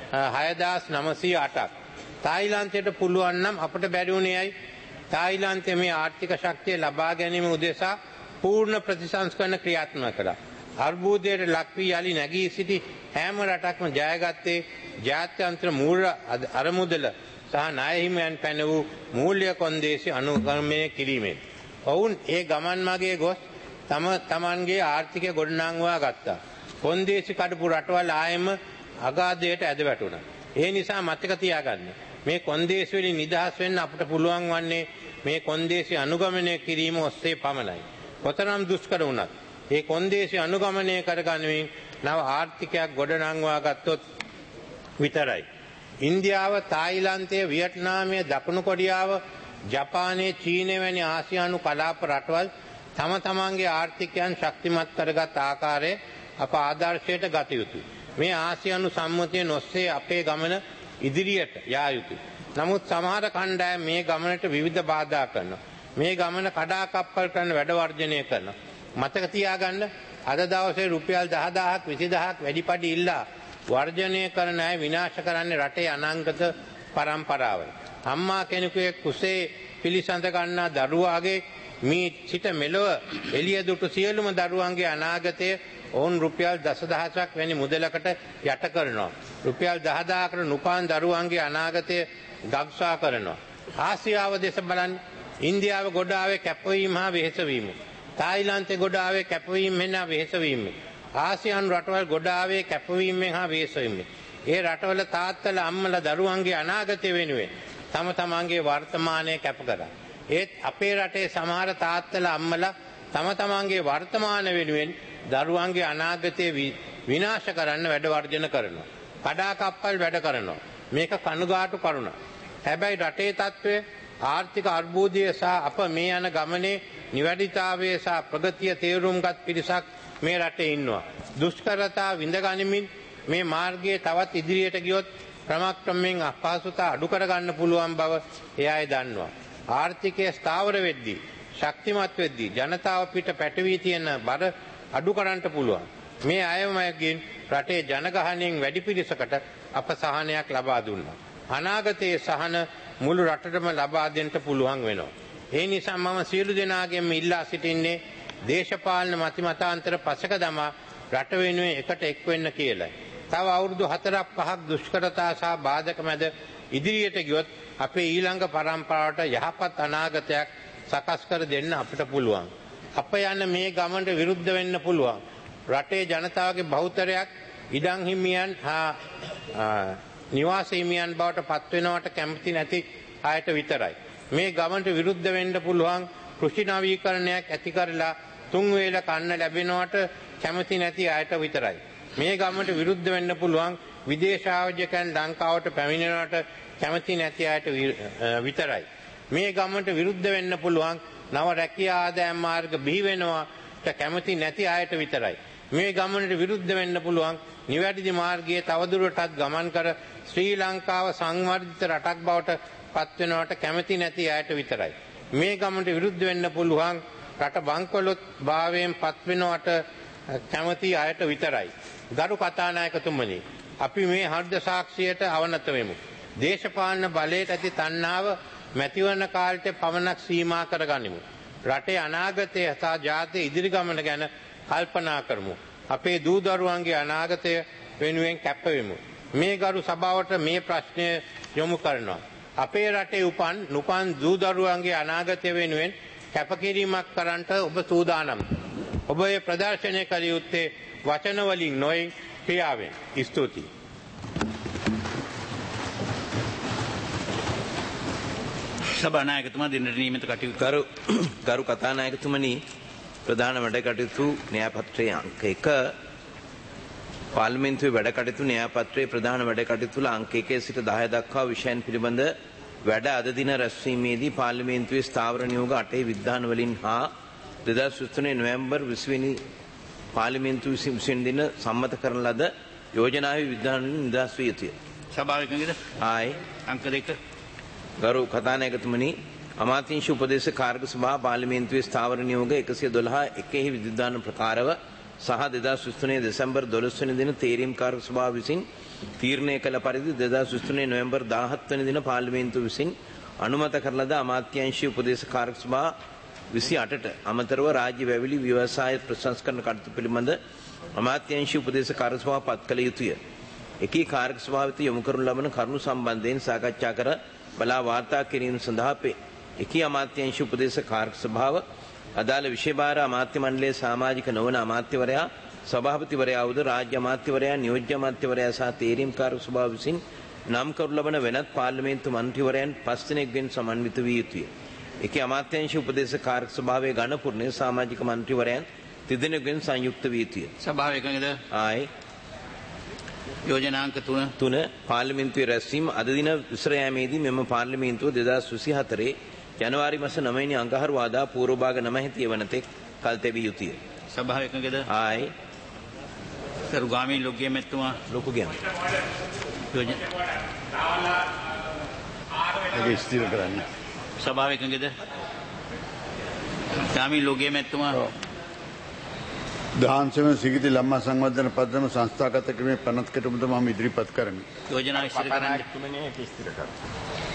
හයදාස් නවසිය අටක්. තායිලන්තයට පුළුවන් නම් අපට බැරි වුණේ ඇයි? තායිලන්තයේ මේ ආර්ථික ශක්තිය ලබා ගැනීම උදෙසා පූර්ණ ප්‍රතිසංස්කරණ ක්‍රියාත්මක කළා. අර්බුදයට ලක් වී යලි නැගී සිටි හැම රටක්ම ජයගත්තේ ජාත්‍යන්තර මූල්‍ය අරමුදල සහ ණය හිමියන් පැන වූ මූල්‍ය කොන්දේසි අනුගමනය කිරීමෙන්. ඔවුන් ඒ ගමන් මගේ ගොස් තම තමන්ගේ ආර්ථිකය ගොඩනංවා ගත්තා. කොන්දේසි කඩපු රටවල් ආයෙම අගාධයට ඇද වැටුණා. ඒ නිසා මතක තියාගන්න. මේ කොන්දේසි වලින් නිදහස් වෙන්න අපට පුළුවන් වන්නේ මේ කොන්දේසි අනුගමනය කිරීම ඔස්සේ පමණයි. කොතරම් දුෂ්කර වුණත් ඒ කොන්දේසි අනුගමනය කරගනිමින් නව ආර්ථිකයක් ගොඩනංවා ගත්තොත් විතරයි. ඉන්දියාව, තායිලන්තය, වියට්නාමය, දකුණු කොරියාව, ජපානය, චීනය වැනි ආසියානු කලාප රටවල් තම තමන්ගේ ආර්ථිකයන් ශක්තිමත් කරගත් ආකාරය අප ආදර්ශයට ගත යුතුයි. මේ ආසියානු සම්මතිය නොස්සේ අපේ ගමන ඉදිරියට යා යුතුයි. නමුත් සමහර කණ්ඩායම් මේ ගමනට විවිධ බාධා කරනවා. මේ ගමන කඩාකප්පල් කරන වැඩ වර්ජනය කරනවා. මතක තියාගන්න අද දවසේ රුපියල් දහදාහක් විසිදහක් වැඩිපඩි ඉල්ලා වර්ජනය කරන අය විනාශ කරන්නේ රටේ අනාගත පරම්පරාවයි. අම්මා කෙනෙකුගේ කුසේ පිළිසඳ ගන්නා දරුවාගේ මේ සිට මෙලොව එළිය දුටු සියලුම දරුවන්ගේ අනාගතය ඔවුන් රුපියල් දසදහසක් වැනි මුදලකට යට කරනවා. රුපියල් දහදාහකට නුපාන් දරුවන්ගේ අනාගතය ගබ්සා කරනවා. ආසියාව දෙස බලන්න. ඉන්දියාව ගොඩ ආවේ කැපවීම හා වෙහෙසවීම. තායිලන්තේ ගොඩ ආවේ කැපවීම හා වෙහෙසවීම. ආසියානු රටවල් ගොඩ ආවේ කැපවීමෙන් හා වෙහෙසවීම. ඒ රටවල තාත්තලා අම්මලා දරුවන්ගේ අනාගතය වෙනුවෙන් තම තමන්ගේ වර්තමානය කැප කරා. ඒත් අපේ රටේ සමහර තාත්තලා අම්මලා තම තමන්ගේ වර්තමාන වෙනුවෙන් දරුවන්ගේ අනාගතය විනාශ කරන්න වැඩ වර්ජන කරනවා. කඩාකප්පල් වැඩ කරනවා. මේක කනුගාටු කරුණක්. හැබැයි රටේ තත්ත්වය ආර්ථික අර්බුදය සහ අප මේ යන ගමනේ නිවැරදිතාවය සහ ප්‍රගතිය තේරුම්ගත් පිරිසක් මේ රටේ ඉන්නවා. දුෂ්කරතා විඳ ගනිමින් මේ මාර්ගයේ තවත් ඉදිරියට ගියොත් ක්‍රමක්‍රමයෙන් අපහසුතා අඩු කරගන්න පුළුවන් බව ඒ අය දන්නවා. ආර්ථිකය ස්ථාවර වෙද්දී ශක්තිමත් වෙද්දී ජනතාව පිට පැටවී තියෙන බර අඩු කරන්න පුළුවන්. මේ අයමයන්ගෙන් රටේ ජනගහණයෙන් වැඩි පිරිසකට අප සහනයක් ලබා දුන්නා. අනාගතයේ සහන මුළු රටටම ලබා දෙන්න පුළුවන් වෙනවා. ඒ නිසා මම සියලු දෙනාගෙන්ම ඉල්ලා සිටින්නේ දේශපාලන මතිමතාන්තර පසක දමා රට වෙනුවෙන් එකට එක් වෙන්න කියලා. තව අවුරුදු හතරක් පහක් දුෂ්කරතා සහ බාධක මැද ඉදිරියට ගියොත් අපේ ඊළඟ පරම්පරාවට යහපත් අනාගතයක් සකස් කර දෙන්න අපිට පුළුවන්. අප යන මේ ගමනට විරුද්ධ වෙන්න පුළුවන්. රටේ ජනතාවගේ බහුතරයක් ඉඩම් හිමියන් හා නිවාස හිමියන් බවට පත් වෙනවට කැමති නැති අයට විතරයි. මේ ගමනට විරුද්ධ වෙන්න පුළුවන් කෘෂි නවීකරණයක් ඇති කරලා තුන් වේල කන්න ලැබෙනවට කැමති නැති අයට විතරයි. මේ ගමනට විරුද්ධ වෙන්න පුළුවන් විදේශ ආයෝජකයන් ලංකාවට පැමිණෙනවට කැමති නැති අයට විතරයි. මේ ගමනට විරුද්ධ වෙන්න පුළුවන් නව රැකියා ආදායම් මාර්ග බිහි වෙනවට කැමති නැති අයට විතරයි. මේ ගමනට විරුද්ධ වෙන්න පුළුවන් නිවැරදි මාර්ගයේ තවදුරටත් ගමන් කර ශ්‍රී ලංකාව සංවර්ධිත රටක් බවට පත් වෙනවට කැමති නැති අයට විතරයි. මේ ගමනට විරුද්ධ වෙන්න පුළුවන් රට බංකොලොත් භාවයෙන් පත් වෙනවට කැමති අයට විතරයි. ගරු කතානායකතුමනි, අපි මේ හෘද සාක්ෂියට අවනත වෙමු. දේශපාලන බලයට ඇති තණ්හාව මැතිවරණ කාලයට පමණක් සීමා කරගනිමු. රටේ අනාගතය සහ ජාතිය ඉදිරි ගමන ගැන කල්පනා කරමු. අපේ දූ දරුවන්ගේ අනාගතය වෙනුවෙන් කැපවෙමු. මේ ගරු සභාවට මේ ප්‍රශ්නය යොමු කරනවා. අපේ රටේ උපන් නුපන් දූ දරුවන්ගේ අනාගතය වෙනුවෙන් කැපකිරීමක් කරන්නට ඔබ සූදානම්. ඔබ ඒ ප්‍රදර්ශනය කළ යුත්තේ වචන වලින් නොයි ක්‍රියාවෙන්. ස්තුතියි. සභානායකතුමා දිනට නියමිත කටයුතු ගරු ගරු කතානායකතුමනි, ප්‍රධාන වැඩ කටයුතු න්‍යායපත්‍රයේ අංක එක පාර්ලිමේන්තුවේ වැඩ කටයුතු න්‍යායපත්‍රයේ ප්‍රධාන වැඩ කටයුතු වල අංක එකේ සිට දහය දක්වා විෂයන් පිළිබඳ වැඩ අද දින රැස්වීමේදී පාර්ලිමේන්තුවේ ස්ථාවර නියෝග අටේ විධාන වලින් හා දෙදහස් විසි තුනේ නොවැම්බර් විසි වෙනි පාර්ලිමේන්තුව විසින් දින සම්මත කරන ලද යෝජනාවේ විධාන වලින් නිදහස් විය යුතුය. සභාව එකඟද? ආයි අංක දෙක. ගරු කතානායකතුමනි, අමාත්‍යාංශ උපදේශ කාර්ය සභාව පාර්ලිමේන්තුවේ ස්ථාවර නියෝග එකසිය දොළහ එකෙහි විධාන ප්‍රකාරව සහ දෙදහස් විසි තුනේ දෙසැම්බර් දොළොස් වෙනි දින තේරීම් කාර්ය සභාව විසින් තීරණය කළ පරිදි දෙදහස් විසි තුනේ නොවැම්බර් දාහත් වෙනි දින පාර්ලිමේන්තුව විසින් අනුමත කරන ලද අමාත්‍යාංශීය උපදේශ කාර්ය සභාව විසි අටට අමතරව රාජ්‍ය වැවිලි ව්‍යවසාය ප්‍රසංස්කරණ කටයුතු පිළිබඳ අමාත්‍යාංශීය උපදේශ කාර්ය සභාව පත් කළ යුතුය. එකී කාර්ය සභාව වෙත යොමු කරනු ලබන කරුණු සම්බන්ධයෙන් සාකච්ඡා කර බලා වාර්තා කිරීම සඳහා එකී අමාත්‍යාංශීය උපදේශ කාර්ය සභාව අදාළ විෂය භාර අමාත්‍ය මණ්ඩලයේ සමාජික නොවන අමාත්‍යවරයා සභාපතිවරයා වූද රාජ්‍ය අමාත්‍යවරයා නියෝජ්‍ය අමාත්‍යවරයා සහ තේරීම් කාර්ය සභාව විසින් නම් කරනු ලබන වෙනත් පාර්ලිමේන්තු මන්ත්‍රීවරයන් පස් දෙනෙක්ගෙන් සමන්විත විය යුතුය. එකී අමාත්‍යාංශ උපදේශ කාර්ය සභාවේ ඝනපූර්ණ සමාජික මන්ත්‍රීවරයන් තිදෙනෙකුගෙන් සංයුක්ත විය යුතුය. සභාව එකඟද? ආයි යෝජනාංක තුන තුන පාර්ලිමේන්තුවේ රැස්වීම අද දින විසර යාමේදී මෙම පාර්ලිමේන්තුව දෙදහස් විසි හතරේ ජනවාරි මාස නවය වෙනි අඟහරුවාදා පූර්ව භාග නව හැතිය වන තෙක් කල් තැබිය යුතුය. සභාව එකඟද? ආයි සරු ගාමී ලොක්ගේ මෙතුමා ලොකු ගැන යෝජන ඒක ස්ථිර කරන්න. සභාව එකඟද? ගාමී ලොක්ගේ මෙතුමා දහම්සම සිගිති ලම්මා සංවර්ධන පදනම සංස්ථාගත කිරීමේ පනත් කෙටුමද මම ඉදිරිපත් කරමි. යෝජනා විස්තර කරන්න. ස්ථිර කරන්න.